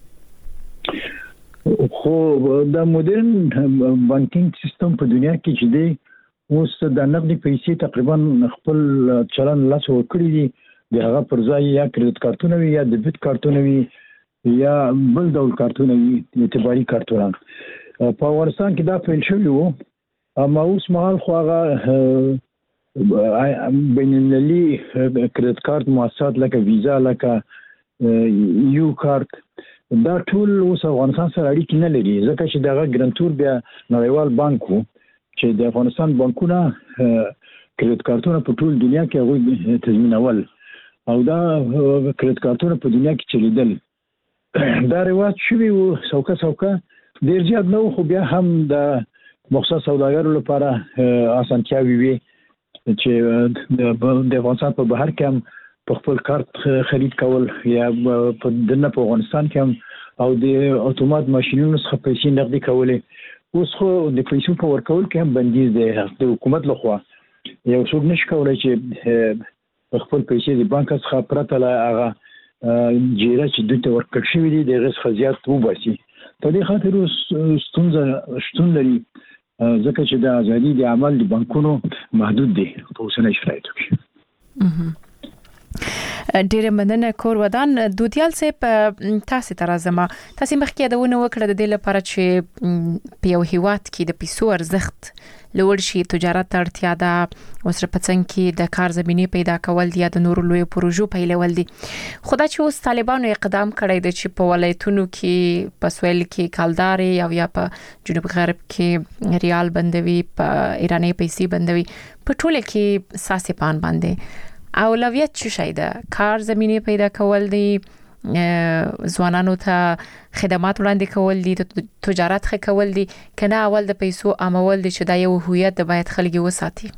خو د مدرن بانکینګ سیستم په دنیا کې چې دی اوس د نقدي پیسې تقریبا خپل چلن لاس ورکړي دي د هغه پر ځای یا کریډټ کارتونه وي یا ډیبټ کارتونه وي یا بل ډول کارتونه وي اعتباري کارتونه. په افغانستان کې دا فعال شوی وو اما اوس مهال خو هغه بین المللي کریډټ کارت مؤسسات لکه ویزا لکه یو کارت دا ټول اوس افغانستان سره اړیکې نه لري ځکه چې دغه ګرانتور بیا نړیوال بانک وو چې د افغانستان بانکونه کریډټ کارتونه په ټول دنیا کې هغه تضمینول او دا کریډټ کارتونه په دنیا کې چلیدل دا رواج شوی وو څوکه څوکه ډیر زیات نو خو بیا هم د مخصوص سوداګرو لپاره اسانتیاوي وي چې د افغانستان په بهر کې هم په خپل کارت خرید کول یا په دنه په افغانستان کې هم او د اتومات ماشينونو څخه پیسې نقدي کولې اوس خو د پیسو په ورکول کې هم بندیز دی د حکومت لخوا یو څوک نشي کولای چې خپل پیسې د بانک څخه پرته لا هغه جیره چې دوی ته ورکړ شوی دی د غس خزيات وباسي. په دې خاطر اوس ستونزه شتون لري ځکه چې د ازادي د عمل د بانکونو محدود دي په اوسنۍ شرایطو کې. ډیره مننه کور ودان دودیال صاحب تاسو ته راځم تاسو مخکې دا ونه وکړه د دې لپاره چې په یو هیواد کې د پیسو ارزښت لوړ شي تجارت اړتیا ده اوس په څنګه کې د کار زمينه پیدا کول دي د نورو لوی پروژو پیلول دي خدای چې اوس طالبانو اقدام کړی دی چې په ولایتونو کې په سویل کې کالداري او یا په جنوب غرب کې ریال بندوي په ایراني پیسې بندوي په ټوله کې ساسي پان باندې اولویت څه شي ده کار زمينه پیدا کول دي ځوانانو ته خدمات وړاندې کول دي تجارت ښه کول دي کنه اول د پیسو امول دي چې دا یو هویت باید خلک وساتي.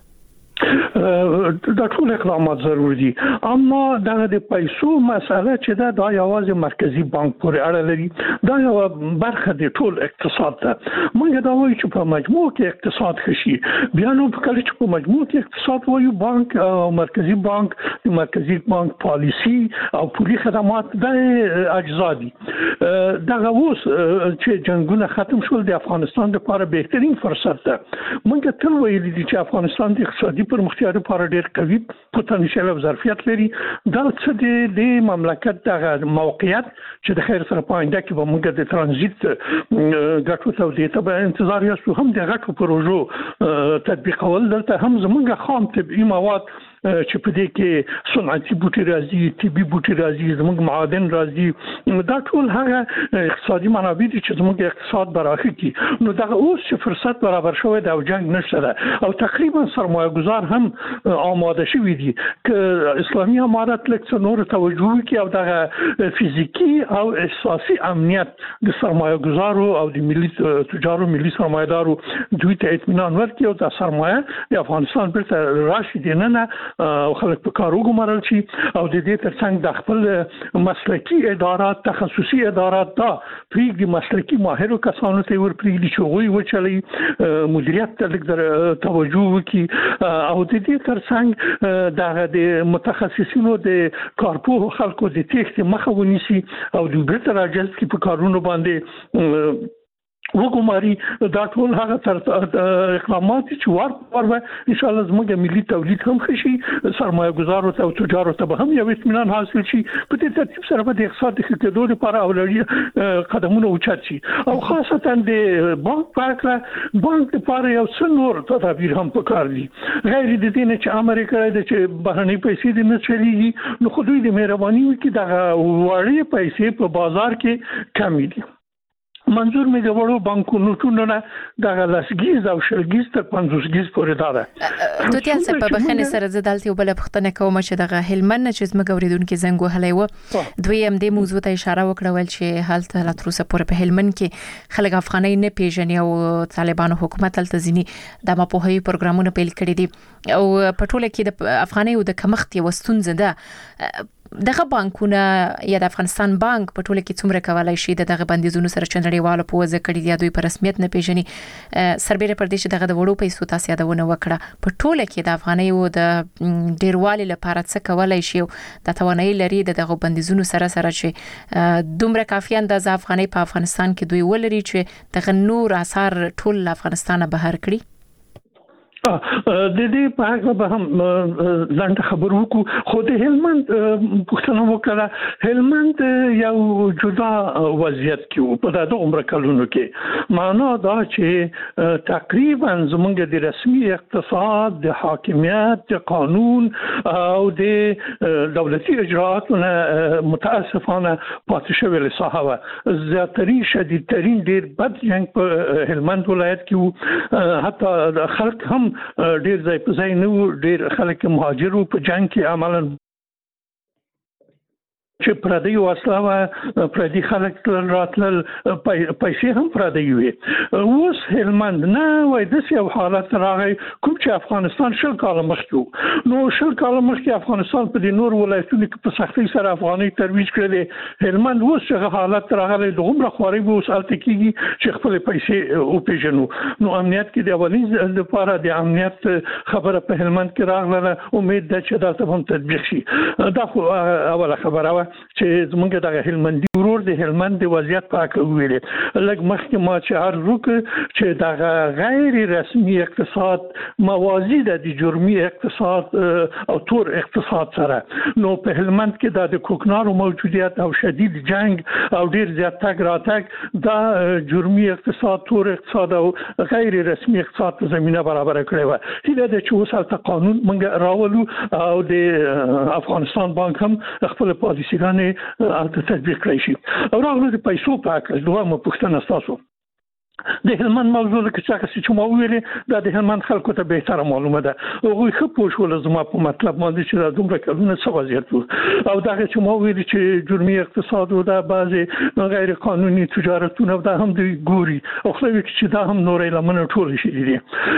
دا ټول اقدامات ضروري دي اما دا د پیسو مسله چې دا د یوازې مرکزی بانک پورې اړه لري دا یو برخه د ټول اقتصاد ده. موږ دا وایو چې په مجموع کې اقتصاد خشي بیا نو په کله چې په مجموع کې اقتصاد وایو بانک او مرکزی بانک د مرکزی بانک پالیسی او پولي خدمات د اجزا دي. دا اوس چې جنگونه ختم شول د افغانستان لپاره بهترین فرصت ده. موږ تل ویلي دي چې افغانستان د اقتصادي پرمختیا لپاره ډېر قوي پوتنشل او ظرفیت لري دا څه د مملکت د موقعیت چې د خیر سره پاینده کې به موږ د ترانزیت ګټو تولیدات به انتظار یاستو هم د غټو پروژو تطبیقول دلته هم زموږ خام طبي مواد چې په دې کې صنعتي بوټي راځي طبي بوټي راځي زموږ معادن راځي دا ټول هغه اقتصادي منابع دي چې زموږ اقتصاد براخي کی نو دا اوس چې فرصت برابر شوی د جنگ نشته او تقریبا سرمایه گذار هم آماده شوی دي ک اسلامي امارات لکه نور توجه کوي او دا فزیکی او اساسي امنیت د سرمایه گذارو او د ملي تجارو ملي سرمایدارو دوی ته اطمینان ورکړي او د سرمایه د افغانستان پر راشي دینه او خلک په کار وګمارل شي او د دې ترڅنګ د خپل مسلکی ادارات تخصصي ادارات دا پریږدي مسلکی ماهر کسانو ته ورپریږدي چې وي وچلي مدیریت ته لږ توجه وکړي او د دې ترڅنګ د متخصصینو د کارپوه خلکو د تخت مخه ونیسي او د برتر اجازه کې په کارونو باندې وګماري دا ټول هغه تر اقدامات چې ورپاره ان شاء الله زموږ ملي تولید هم خشي سرمایه گذارو ته او تجارت ته هم یو اطمینان حاصل شي په دې ترتیب سره به د اقتصاد د کېدو لپاره اولوي قدمونه اوچت شي او خاصتا د بانک پاکه بانک لپاره یو څه نور تدابیر هم پکار دي غیر د دې نه چې امریکا د چې بهرنۍ پیسې د نه چلیږي نو خو دوی د مهرباني وکړي د وړې پیسې په بازار کې کمی دي منظور مې د وړو بانکو نوټونو نه د لسګیز او شلګیز تر پنځوسګیز پورې دا دوی تل څه په بخنه سره زدالتي وبله پختنه کوم چې دغه هلمند چې زما غوریدونکو زنګ وهلې و دوی هم د موضوع ته اشاره وکړه ول چې حالت لا تر اوسه پورې په هلمند کې خلک افغاني نه پیژني او طالبانو حکومت تل تزيني د ما په هي پروګرامونه پیل کړی دي او په ټوله کې د افغاني او د کمښت وستونزه ده دغه بانکونه یا د افغانستان بانک په ټوله کې څومره کولای شي دغه بندیزونو سره چندړیواله په وځ کړی دی دوی په رسمیت نه پیژني سربېره پر دې چې دغه د وړو پیسو تاسو یادونه وکړه په ټوله کې د افغاني او د ډیروالي لپاره څه کولای شي د توانایي لري دغه بندیزونو سره سره چې دومره کافي اندازه افغاني په افغانستان کې دوی ولري چې دغه نور اثر ټول افغانستان بهر کړي د دې په هغه به هم لاندې خبر وکړو خو د هلمند پښتنو وکړه هلمند یو جدا وضعیت کې په دغه عمر کلونو کې معنا دا چې تقریبا زمونږ د رسمي اقتصاد د حاکمیت د قانون او د دولتي اجراءاتونه متاسفانه پاتې شوی له صحابه زیاتري شدیدترین ډیر بد جنگ په هلمند ولایت کې حتی خلک هم ډیر ځای په ځای نو ډیر خلک مهاجرو په جنگ کې عملاً چې پردي واسطه پردي خلک راتل پیسې هم پردي وي اوس هلمند نه وای د یو حالت راغی کوم چې افغانستان شل کال مخکې نو شل کال مخکې افغانستان په دې نور ولایتونو کې په سختۍ سره افغاني ترویج کړل هلمند اوس څنګه حالت راغلی د عمر خوري به اوس الته کېږي چې خپل پیسې او پیژنو نو امنیت کې د اولین لپاره د امنیت خبره په هلمند کې راغله امید ده چې دا هم تطبیق شي دا خو اوله خبره چې زمونږ د هلمندي ورور د هلمند د وضعیت پاکه ویلې لکه مخکې ما چې عرض وکړ چې د غیر رسمي اقتصاد موازی د جرمي اقتصاد او تور اقتصاد سره نو په هلمند کې د کوکنارو موجودیت او شدید جنگ او ډیر زیات تګ راتګ د جرمي اقتصاد تور اقتصاد او غیر رسمي اقتصاد په زمينه برابر کړی و چې د چوسالت قانون منګ راولو او د افغانستان بانک هم خپل پالیسي ګانې تطبیق کړی شي او راغله د پیسو پاکه دوه مو پښتنه تاسو د هلمند موضوع کې څه چې مو ویلې د هلمند خلکو ته به تر معلومه ده او غوي خپل شو لازم په مطلب باندې چې د دومره کلونه څه وضعیت او دا چې مو ویلې چې جرمي اقتصاد او د بعضي غیر قانوني تجارتونه دا هم د ګوري او خو چې دا هم نورې لمنه ټول شي دي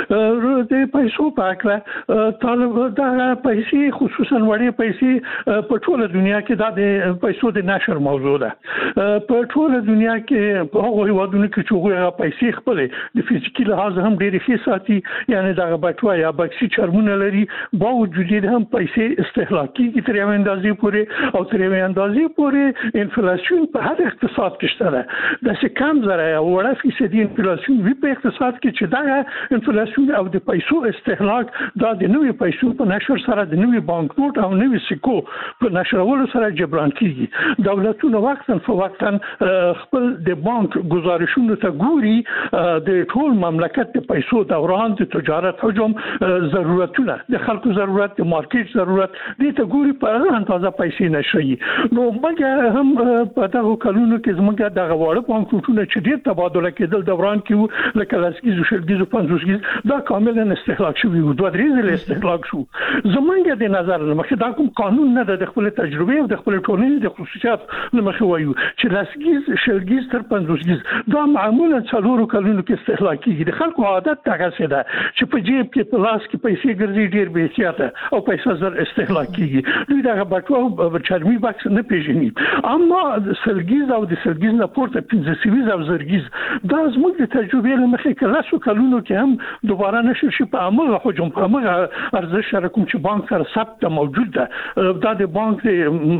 د پیسو پاکه طالب دا پیسې خصوصا وړي پیسې په ټوله دنیا کې د پیسو د نشر موضوع ده په ټوله دنیا کې په هغه هیوادونو کې چې هغه پیسې خپل د فزیکي لحاظ هم ډېری ښه ساتي یعنی دا بټوا یا بکسي چرمونه لري باوجود هم پیسې استهلاکي تر یو اندازې پورې او تر یو اندازې پورې انفلیشن په هر اقتصاد کې شته ده د څه کم زره او وړه فیصدي انفلیشن وی په اقتصاد کې چې دا انفلیشن او د پیسو استهلاک دا د نوې پیسو په نشر سره د نوې بانک نوټ او نوې سکو په نشرولو سره جبران کیږي دولتونه وقتا فوقتا خپل د بانک گزارشونو ته ګوري د ټول مملکت د پیسو دوران د تجارت حجم ضرورتونه د خلکو ضرورت د مارکیټ ضرورت دې ته ګوري په اندازه پیسې نشي نو موږ هم په دغه کلونو کې زموږ د غواړو بانکونو چې ډېر تبادله کېدل دوران کې لکه لاسګیز او شلګیز او پنځوسګیز دا کاملا استهلاک شوی و دوه درې ځله استهلاک شو زموږ د نظر مخې دا کوم قانون نه د خپل تجربه او د خپل ټولنې د خصوصیات لمخې وایو چې لاسګیز شلګیز تر پنځوسګیز دا معمولا څلورو کلونو کې استهلاک کیږي د خلکو عادت دغه څه ده چې په جیب کې په لاس کې پیسې ګرځي ډیر به احتیاط او پیسې زر استهلاک کیږي دوی دغه بټو چرمي بکس نه پیژني اما سلګیز او د سلګیز نه پورته پنځه سویز او زرګیز دا زموږ د تجربې له مخې کې لاسو کلونو کې هم دوباره نشر شي په عمل حجم په عمل ارزش سره کوم چې بانک سره ثبت موجود ده دا د بانک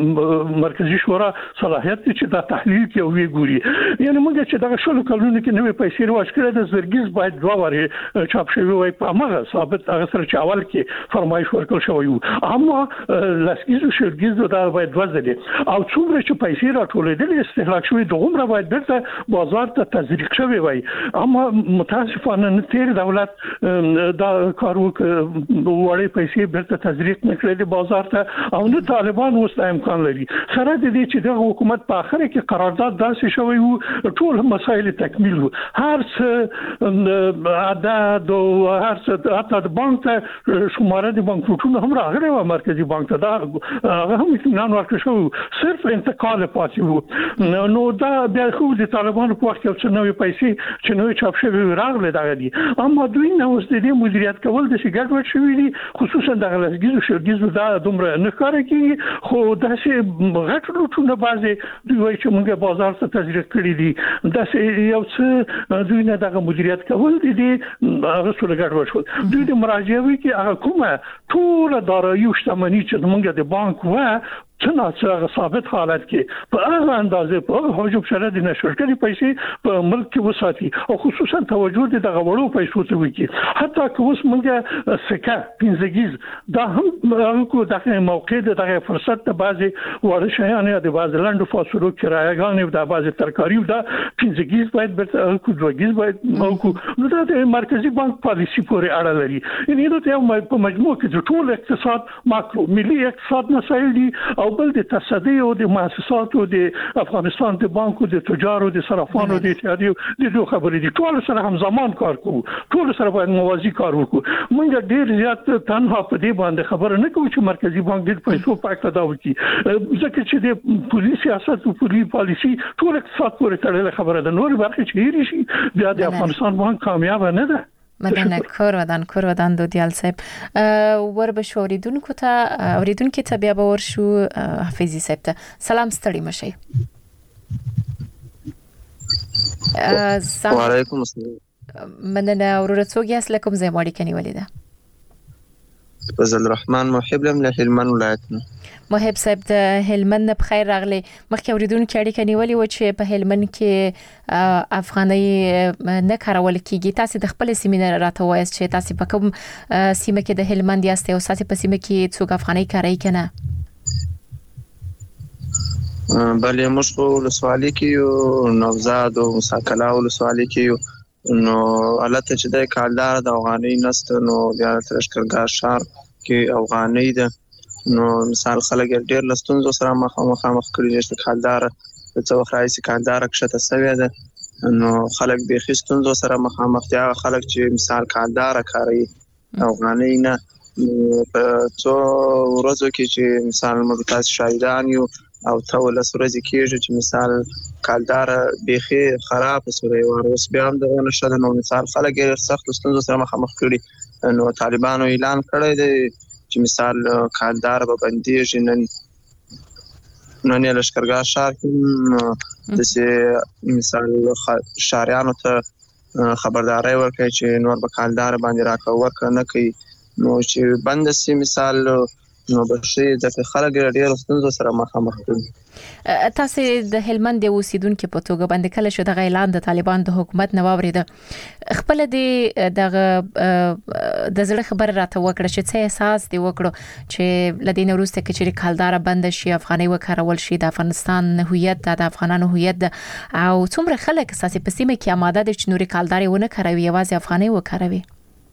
مرکزی شورا صلاحیت چې دا تحلیل کوي او وی ګوري یعنی موږ چې دغه شلو کلونو کې نوې نوې پیسې رواج کړې د زرګیز باید دوه واره چاپ شوی وي په هغه ثابت هغه سره چې اول کې فرمایش ورکړل شوی وو اما لسګیز او شرګیز دا باید وځي او څومره چې پیسې راټولېدل استهلاک شوی دغه باید بیرته بازار ته تزریق شوی وي اما متاسفانه تیر دولت دا کارو وړي پیسې بیرته تزریق نکړي د بازار ته او نه طالبان اوس امکان لري سره د دې چې د حکومت په اخر کې قرارداد داسې شوی وو ټول مسایل تکمیل وو هر څه عدد او هر څه حتی د بانک ته شماره د بانکونو هم راغلی و مرکزی بانک ته دا هغه هم اطمینان ورکړ شو صرف انتقال پاتې وو نو دا بیا خو د طالبانو په وخت کې څه نوې پیسې چې نوې چاپ شوی راغله دا دي اما دوی نو اوس د دې مدیریت کول د شګړ ورته شوی دي خصوصا د غلطګیزو شګیزو دا دومره نه کار کوي خو دا چې غټ لوټونه بازي دوی وایي چې موږ بازار ته تزریق کړی دي دا چې یو څه دوی نه دغه مدیریت کول دي هغه څه لګړ وشو دوی د مراجعوي کې هغه کومه ټول دارایي شتمنۍ چې موږ د بانک و څنګه ثابت حالت کې په هغه اندازې په حجم سره د نشورکري پیسې په ملک کې وساتي او خصوصا توجه د دغه وړو پیسو ته وکړي حتی که اوس موږ سکه پنځګیز دا هم کو دغه موقع دغه فرصت ته بعضي وړ شیان د بعض لاندو فاصلو کرایګان د بعض ترکاری دا پنځګیز باید به کو دوګیز باید او نو د مرکزی بانک پالیسی پورې اړه لري یعنی دا په مجموع کې د ټول اقتصاد ماکرو ملي اقتصاد مسایل دي او بل د تصدی او د مؤسساتو د افغانستان د بانکو د تجارو د صرافانو د اتحادیو د دوه خبرې دي ټول سره هم زمان کار کوو ټول سره باید موازی کار وکړو موږ ډیر زیات تنها په دې باندې خبره نه کوو چې مرکزی بانک د پیسو پاک ادا وکړي ځکه چې د پولیس سیاست او پولیس پالیسی ټول اقتصاد پورې تړلې خبره ده نور برخه چې هیڅ شي بیا د افغانستان بانک کامیاب نه ده مدنه کور ودان کور ودان دودیال صاحب ور به شوریدونکو ته اوریدونکو ته بیا به ورشو حفیظی صاحب ته سلام ستړي مشي وعلیکم السلام مننه ورور څوک یاست لکم زه ماړی کني ولیدا فضل الرحمن محب لم له هلمند ولایت محب صاحب د هلمند په خیر راغلی مخکې اوریدونکو اړیکه نیولې و چې په هلمند کې افغاني نه کارول کیږي تاسو د خپل سیمینار راته وایي چې تاسو په کوم سیمه کې د هلمند یاست او تاسو په سیمه کې څوک افغاني کاري کنه بلې موږ په سوالي کې نوزاد او مساکلا او سوالي کې نو البته چې د کالدار د افغاني نست نو بیا ترشکرګار شهر کې افغاني ده نو مثال خلک ډېر لستونزو سره مخامخ کړي چې کالدار څه وخت راځي کالدار کښته سوي ده نو خلک به خستونزو سره مخامخ دي خلک چې مثال کالدار کوي افغاني نه په څو ورځو کې چې مثال موږ تاسو شاهدان یو او ته ولس ورځې کېږي چې مثال کالدار بيخي خراب سوري ورس بیا هم دغه نشته نو مثال خلک ډېر سخت ستونزو سره مخامخ کړي نو طالبانو اعلان کړی دی چې مثال کالدار به بنديږي نن نن لشکرګاه شهر کې د سي مثال شهريانو ته خبرداري ورکړي چې نور به کالدار باندې راکو ورک نه کوي نو چې بند سي مثال نو به شي د خلک ډېر ستونزو سره مخامخ دي تاسو د هلمند د اوسیدونکو په توګه باندې کله شو د اعلان د طالبان د حکومت نه واوریده خپل د دغه د زړه خبر راته وکړه چې څه احساس دی وکړو چې لدین وروسته کې چې کالدار بند شي افغاني وکړول شي د افغانستان هویت د افغانانو هویت او څومره خلک اساسي په سیمه کې آماده دي چې نوري کالدار ونه کوي یوازې افغاني وکړوي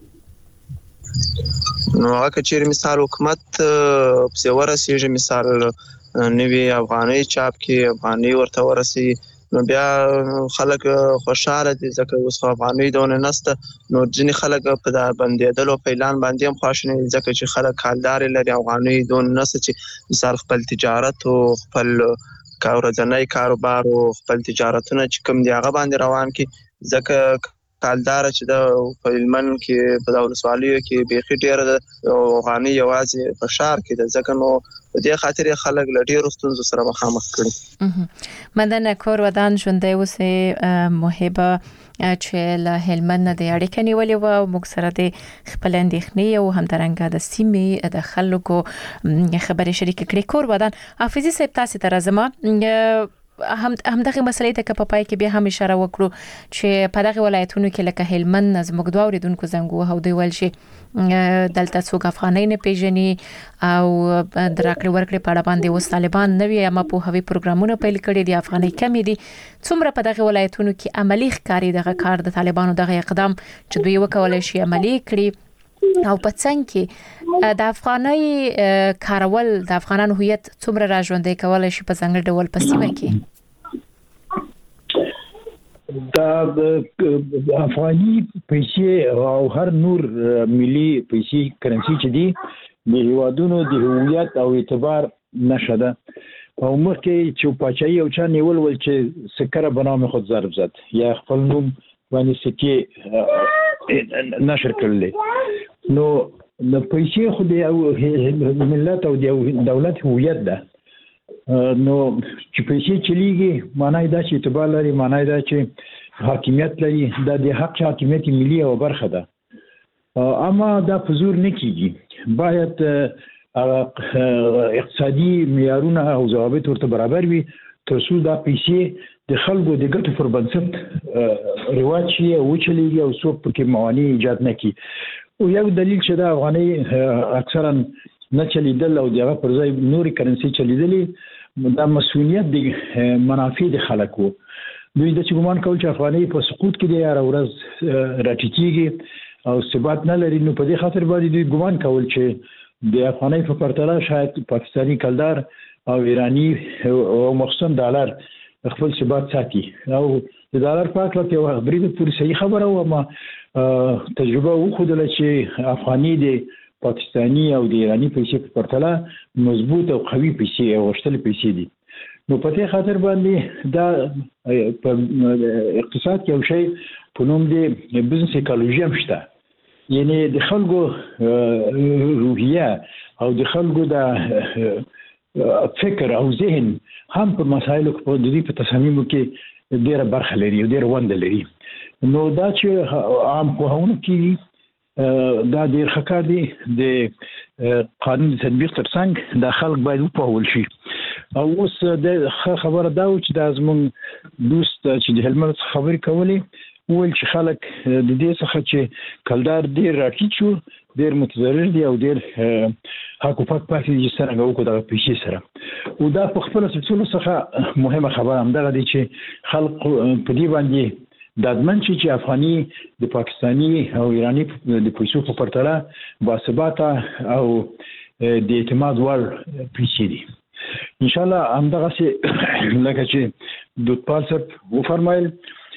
نو هغه چې مثال حکومت په ورسېږي مثال نوی افغاني چاپ کې افغاني ورته ورسي نو بیا خلک خوشاله دي ځکه اوس افغاني دونه نسته نو ځینې خلک په دا بندیدل او په اعلان باندې هم خوشاله دي ځکه چې خلک کالدار لري افغاني دونه نسته چې مثال خپل تجارت او خپل کاروباري کاروبار او خپل تجارتونه چې کوم دی هغه باندې روان کی ځکه کالدار چې د فلمن کې په داول سوالیو کې بيخي ډیر د افغاني یوازې په شهر کې د ځکه نو په دې خاطر خلک لډیر ستونزو سره مخامخ کړي مدن کور ودان ژوندۍ اوسې محبه چې له هلمند د اړیکې نیولې و موږ سره د خپل اندېښنې او همدارنګه د سیمې د خلکو خبرې شریک کړې کور ودان حافظي صاحب تاسو ته راځم هم همدغه مسلې ته په پای کې بیا هم اشاره وکړو چې په دغه ولایتونو کې لکه هلمند زموږ دوه اوریدونکو زنګ وهو دی ول شي دلته څوک افغانۍ نه پیژني او دراکړې ورکړې په اړه باندې اوس طالبان نوي اما په هوی پروګرامونه پیل کړي دي افغانۍ کمې دي څومره په دغه ولایتونو کې عملی ښکاری دغه کار د طالبانو دغه اقدام چې دوی وکولای شي عملی کړي او په څنګه کې د افغانۍ کارول د افغانانو هویت څومره راژوندي کولای شي په څنګه ډول په سیمه کې د افغاني پیسې او هر نور ملي پیسې کرنسي چې دي د هیوادونو د هویت او اعتبار نشه ده او مخکې چې پاچاهي او چا نیول ول چې سکره بنامه خود ضرب زد یا خپل نوم باندې سکه نشر کړل نو د پیسې خو د ملت او د دولت هویت ده نو چې پیسې چلیږي معنی دا چې اعتبار لري معنی دا چې حاکمیت لري دا د حق حاکمیت ملي او برخه ده اما دا په زور نه کیږي باید اقتصادي معیارونه او ضوابط ورته برابر وي تر څو دا پیسې د خلکو د ګټو پر بنسټ رواج شي او چلیږي او څوک پکې موانع ایجاد نه کړي او یو دلیل چې دا افغانۍ اکثرا نه چلیدل او دغه پر ځای نوري کرنسي چلیدلې دا مسؤلیت د منافع د خلکو دوی د ګمان کول چې افغانۍ په سقوط کې دی هر ورځ راټیټیږي او ثبات نه لري نو په دې خاطر باندې دوی ګمان کول چې د افغانۍ په پرتله شاید پاکستاني کلدار او ایرانی او مخصوصا ډالر خپل ثبات ساتي او د ډالر په اړه یو خبرې پوری صحیح خبره و ما تجربه وخدله چې افغاني د پاکستانی او د ایرانی پیسې په پرتله مضبوط او قوي پیسې او غشتل پیسې دي نو په دې خاطر باندې دا په اقتصاد کې یو شی په نوم دی بزنس ایکولوژي هم شته یعنی د خلکو روحیه او د خلکو د فکر او ذهن هم په مسایلو کې په دې په تصمیمو کې ډیره برخه لري او ډیره ونده لري نو دا چې عام قانون کې دا ډیر ښه دی د قانون تطبیق ترڅنګ د خلک باید وپوهول شي او اوس د خبره دا و چې د زمون دوست چې د هلمند خبرې کولې ویل چې خلک د دې څخه چې کلدار ډیر راټیټ شو ډیر متضرر دي او ډیر حکومت پاتې دي څنګه وکړو د پیسې سره او دا په خپل سلسله څخه مهمه خبره هم ده چې خلک په دې باندې دادمن چې افغاني د پاکستانی او ایرانی د پیسو په پرتله باثباته او د اعتماد وړ پیسې دي ان شاء الله همدغه چې لکه چې د پالسپ و فرمایل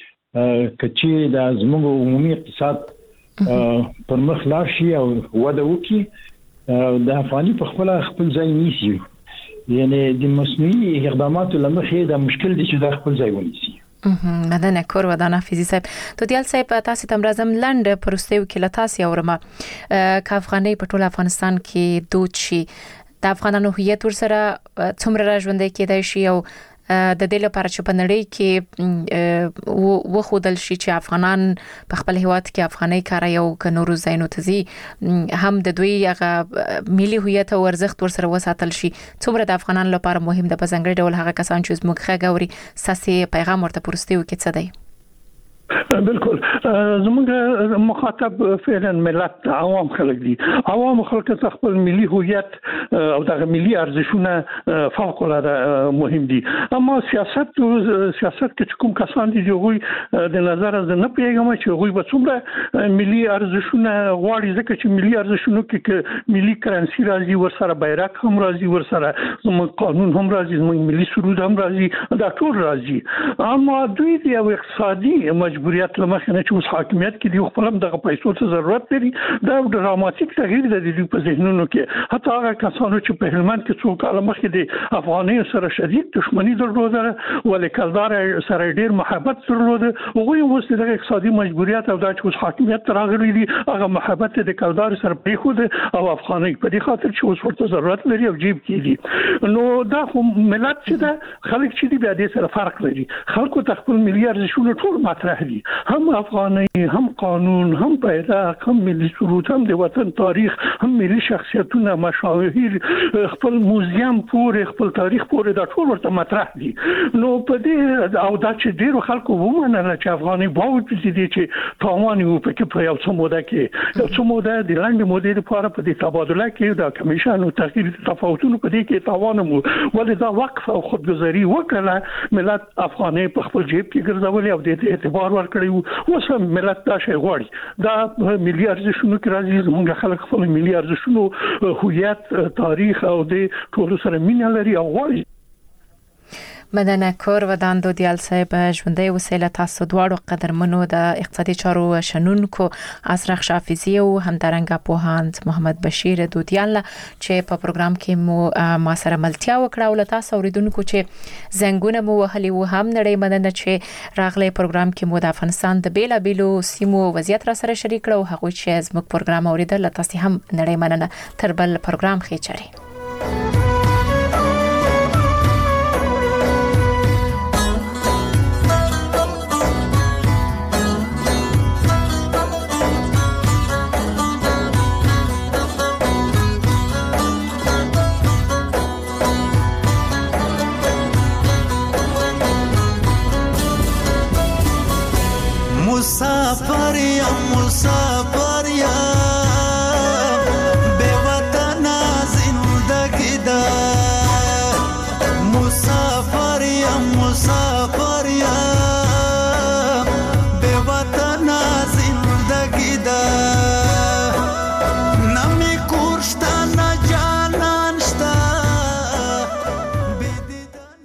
کچې د زموږ عمومي اقتصاد پر مخ لاړ شي او وده وکړي د افغاني په خپل خپل ځای نیسي یعنی د مصنوعي اقداماتو لمخې د مشکل دي چې د خپل ځای ونیسي مدنه کور ودانه فیزی صاحب تو دیال صاحب تاسو تم رازم لند پرستیو کې لتاسي اورما ک افغاني په ټول افغانستان کې دوت شي د افغانانو هویت ور سره څومره راژوندي کېدای شي او د دې لپاره چې په نړۍ کې و خودل شي چې افغانان په خپل هیواد کې افغاني کار یو ک نورو زینو تزي هم د دوی هغه ملي هویت او ارزښت ور سره وساتل شي څومره د افغانانو لپاره مهم ده په څنګه ډول هغه کسان چې زموږ خګوري ساسي پیغام ورته پرستیو کې څه دی بالکل زموږ مخاطب فعلا ملت عوام خلک دي عوام خلک ته خپل ملي هویت او د ملي ارزښتونه فوق العاده مهم دي اما سیاست سیاست کې کوم کسان دي چې د نظر از نه پیغام چې غوي به څومره ملي ارزښتونه غواړي ځکه چې ملي ارزښتونه کې ملي کرنسي راځي ورسره بیرغ هم راځي ورسره زموږ قانون هم راځي زموږ ملي سرود هم راځي دا ټول راځي اما دوی د اقتصادي مجبوریت لمخه نه چې اوس حاکمیت کې دی خپل هم دغه پیسو ته ضرورت لري دا ډراماتیک تغییر د دې په ذهنونو کې حتی هغه کسانو چې په هلمند کې څو کال مخکې د افغاني سره شدید دښمنی درلوده ولې کلدار سره ډیر محبت درلوده هغه اوس د اقتصادي مجبوریت او د اوس حاکمیت راغلی دی هغه محبت د کلدار سره پریخوده او افغاني په دې خاطر چې اوس ورته ضرورت لري او جیب کېږي نو دا ملت چې دا خلک چې دی بیا د سره فرق لري خلکو ته خپل ملي ارزښتونه ټول مطرح مطرح دي، هم افغاني، هم قانون، هم بیرغ، هم ملي سرود، هم د وطن تاریخ، هم ملي شخصیتونه، مشاهیر، خپل موزیم پورې، خپل تاریخ پورې دا ټول ورته مطرح دي. نو په دې او دا چې ډیرو خلکو ومنل چې افغاني باوجود دي چې تاوان یو په کې په یو څه موده کې یو څه موده د لاندې مودې لپاره په دې تبادله کې د کمیشن او تغییر تفاوتونو په دې کې تاوان مو ولې دا وقف او خودگذاری وکړه، ملت افغاني په خپل جیب کې ګرځولې او د اعتبار ورکړي. اوس هم ملت دا شی غواړي، دا ملي ارزښتونو کې راځي، زموږ خلک خپل ملي ارزښتونو، هویت، تاریخ او د ټول سره مینه لري او غواړي. مدنه کور و داندو دیال صاحب ژوندۍ وسیله تاسو دواړو قدرمنو د اقتصادي چارو شنونکو ازرخ شافعي او همدارنګه پوهاند محمد بشیر دودیال چې په پروګرام کې مو ما سره ملتیا وکړه او تاسو اوریدونکو چې زنګونه مو وهلي و هم نړۍ مدنه چې راغلي پروګرام کې مو د افغانستان د بیلا بیلو سیمو وضعیت را سره شریک کړو، هغه چې زموږ پروګرام اوریدل تاسو هم نړۍ مننه. تر بل پروګرام خېچري. مسافر یم مسافر یم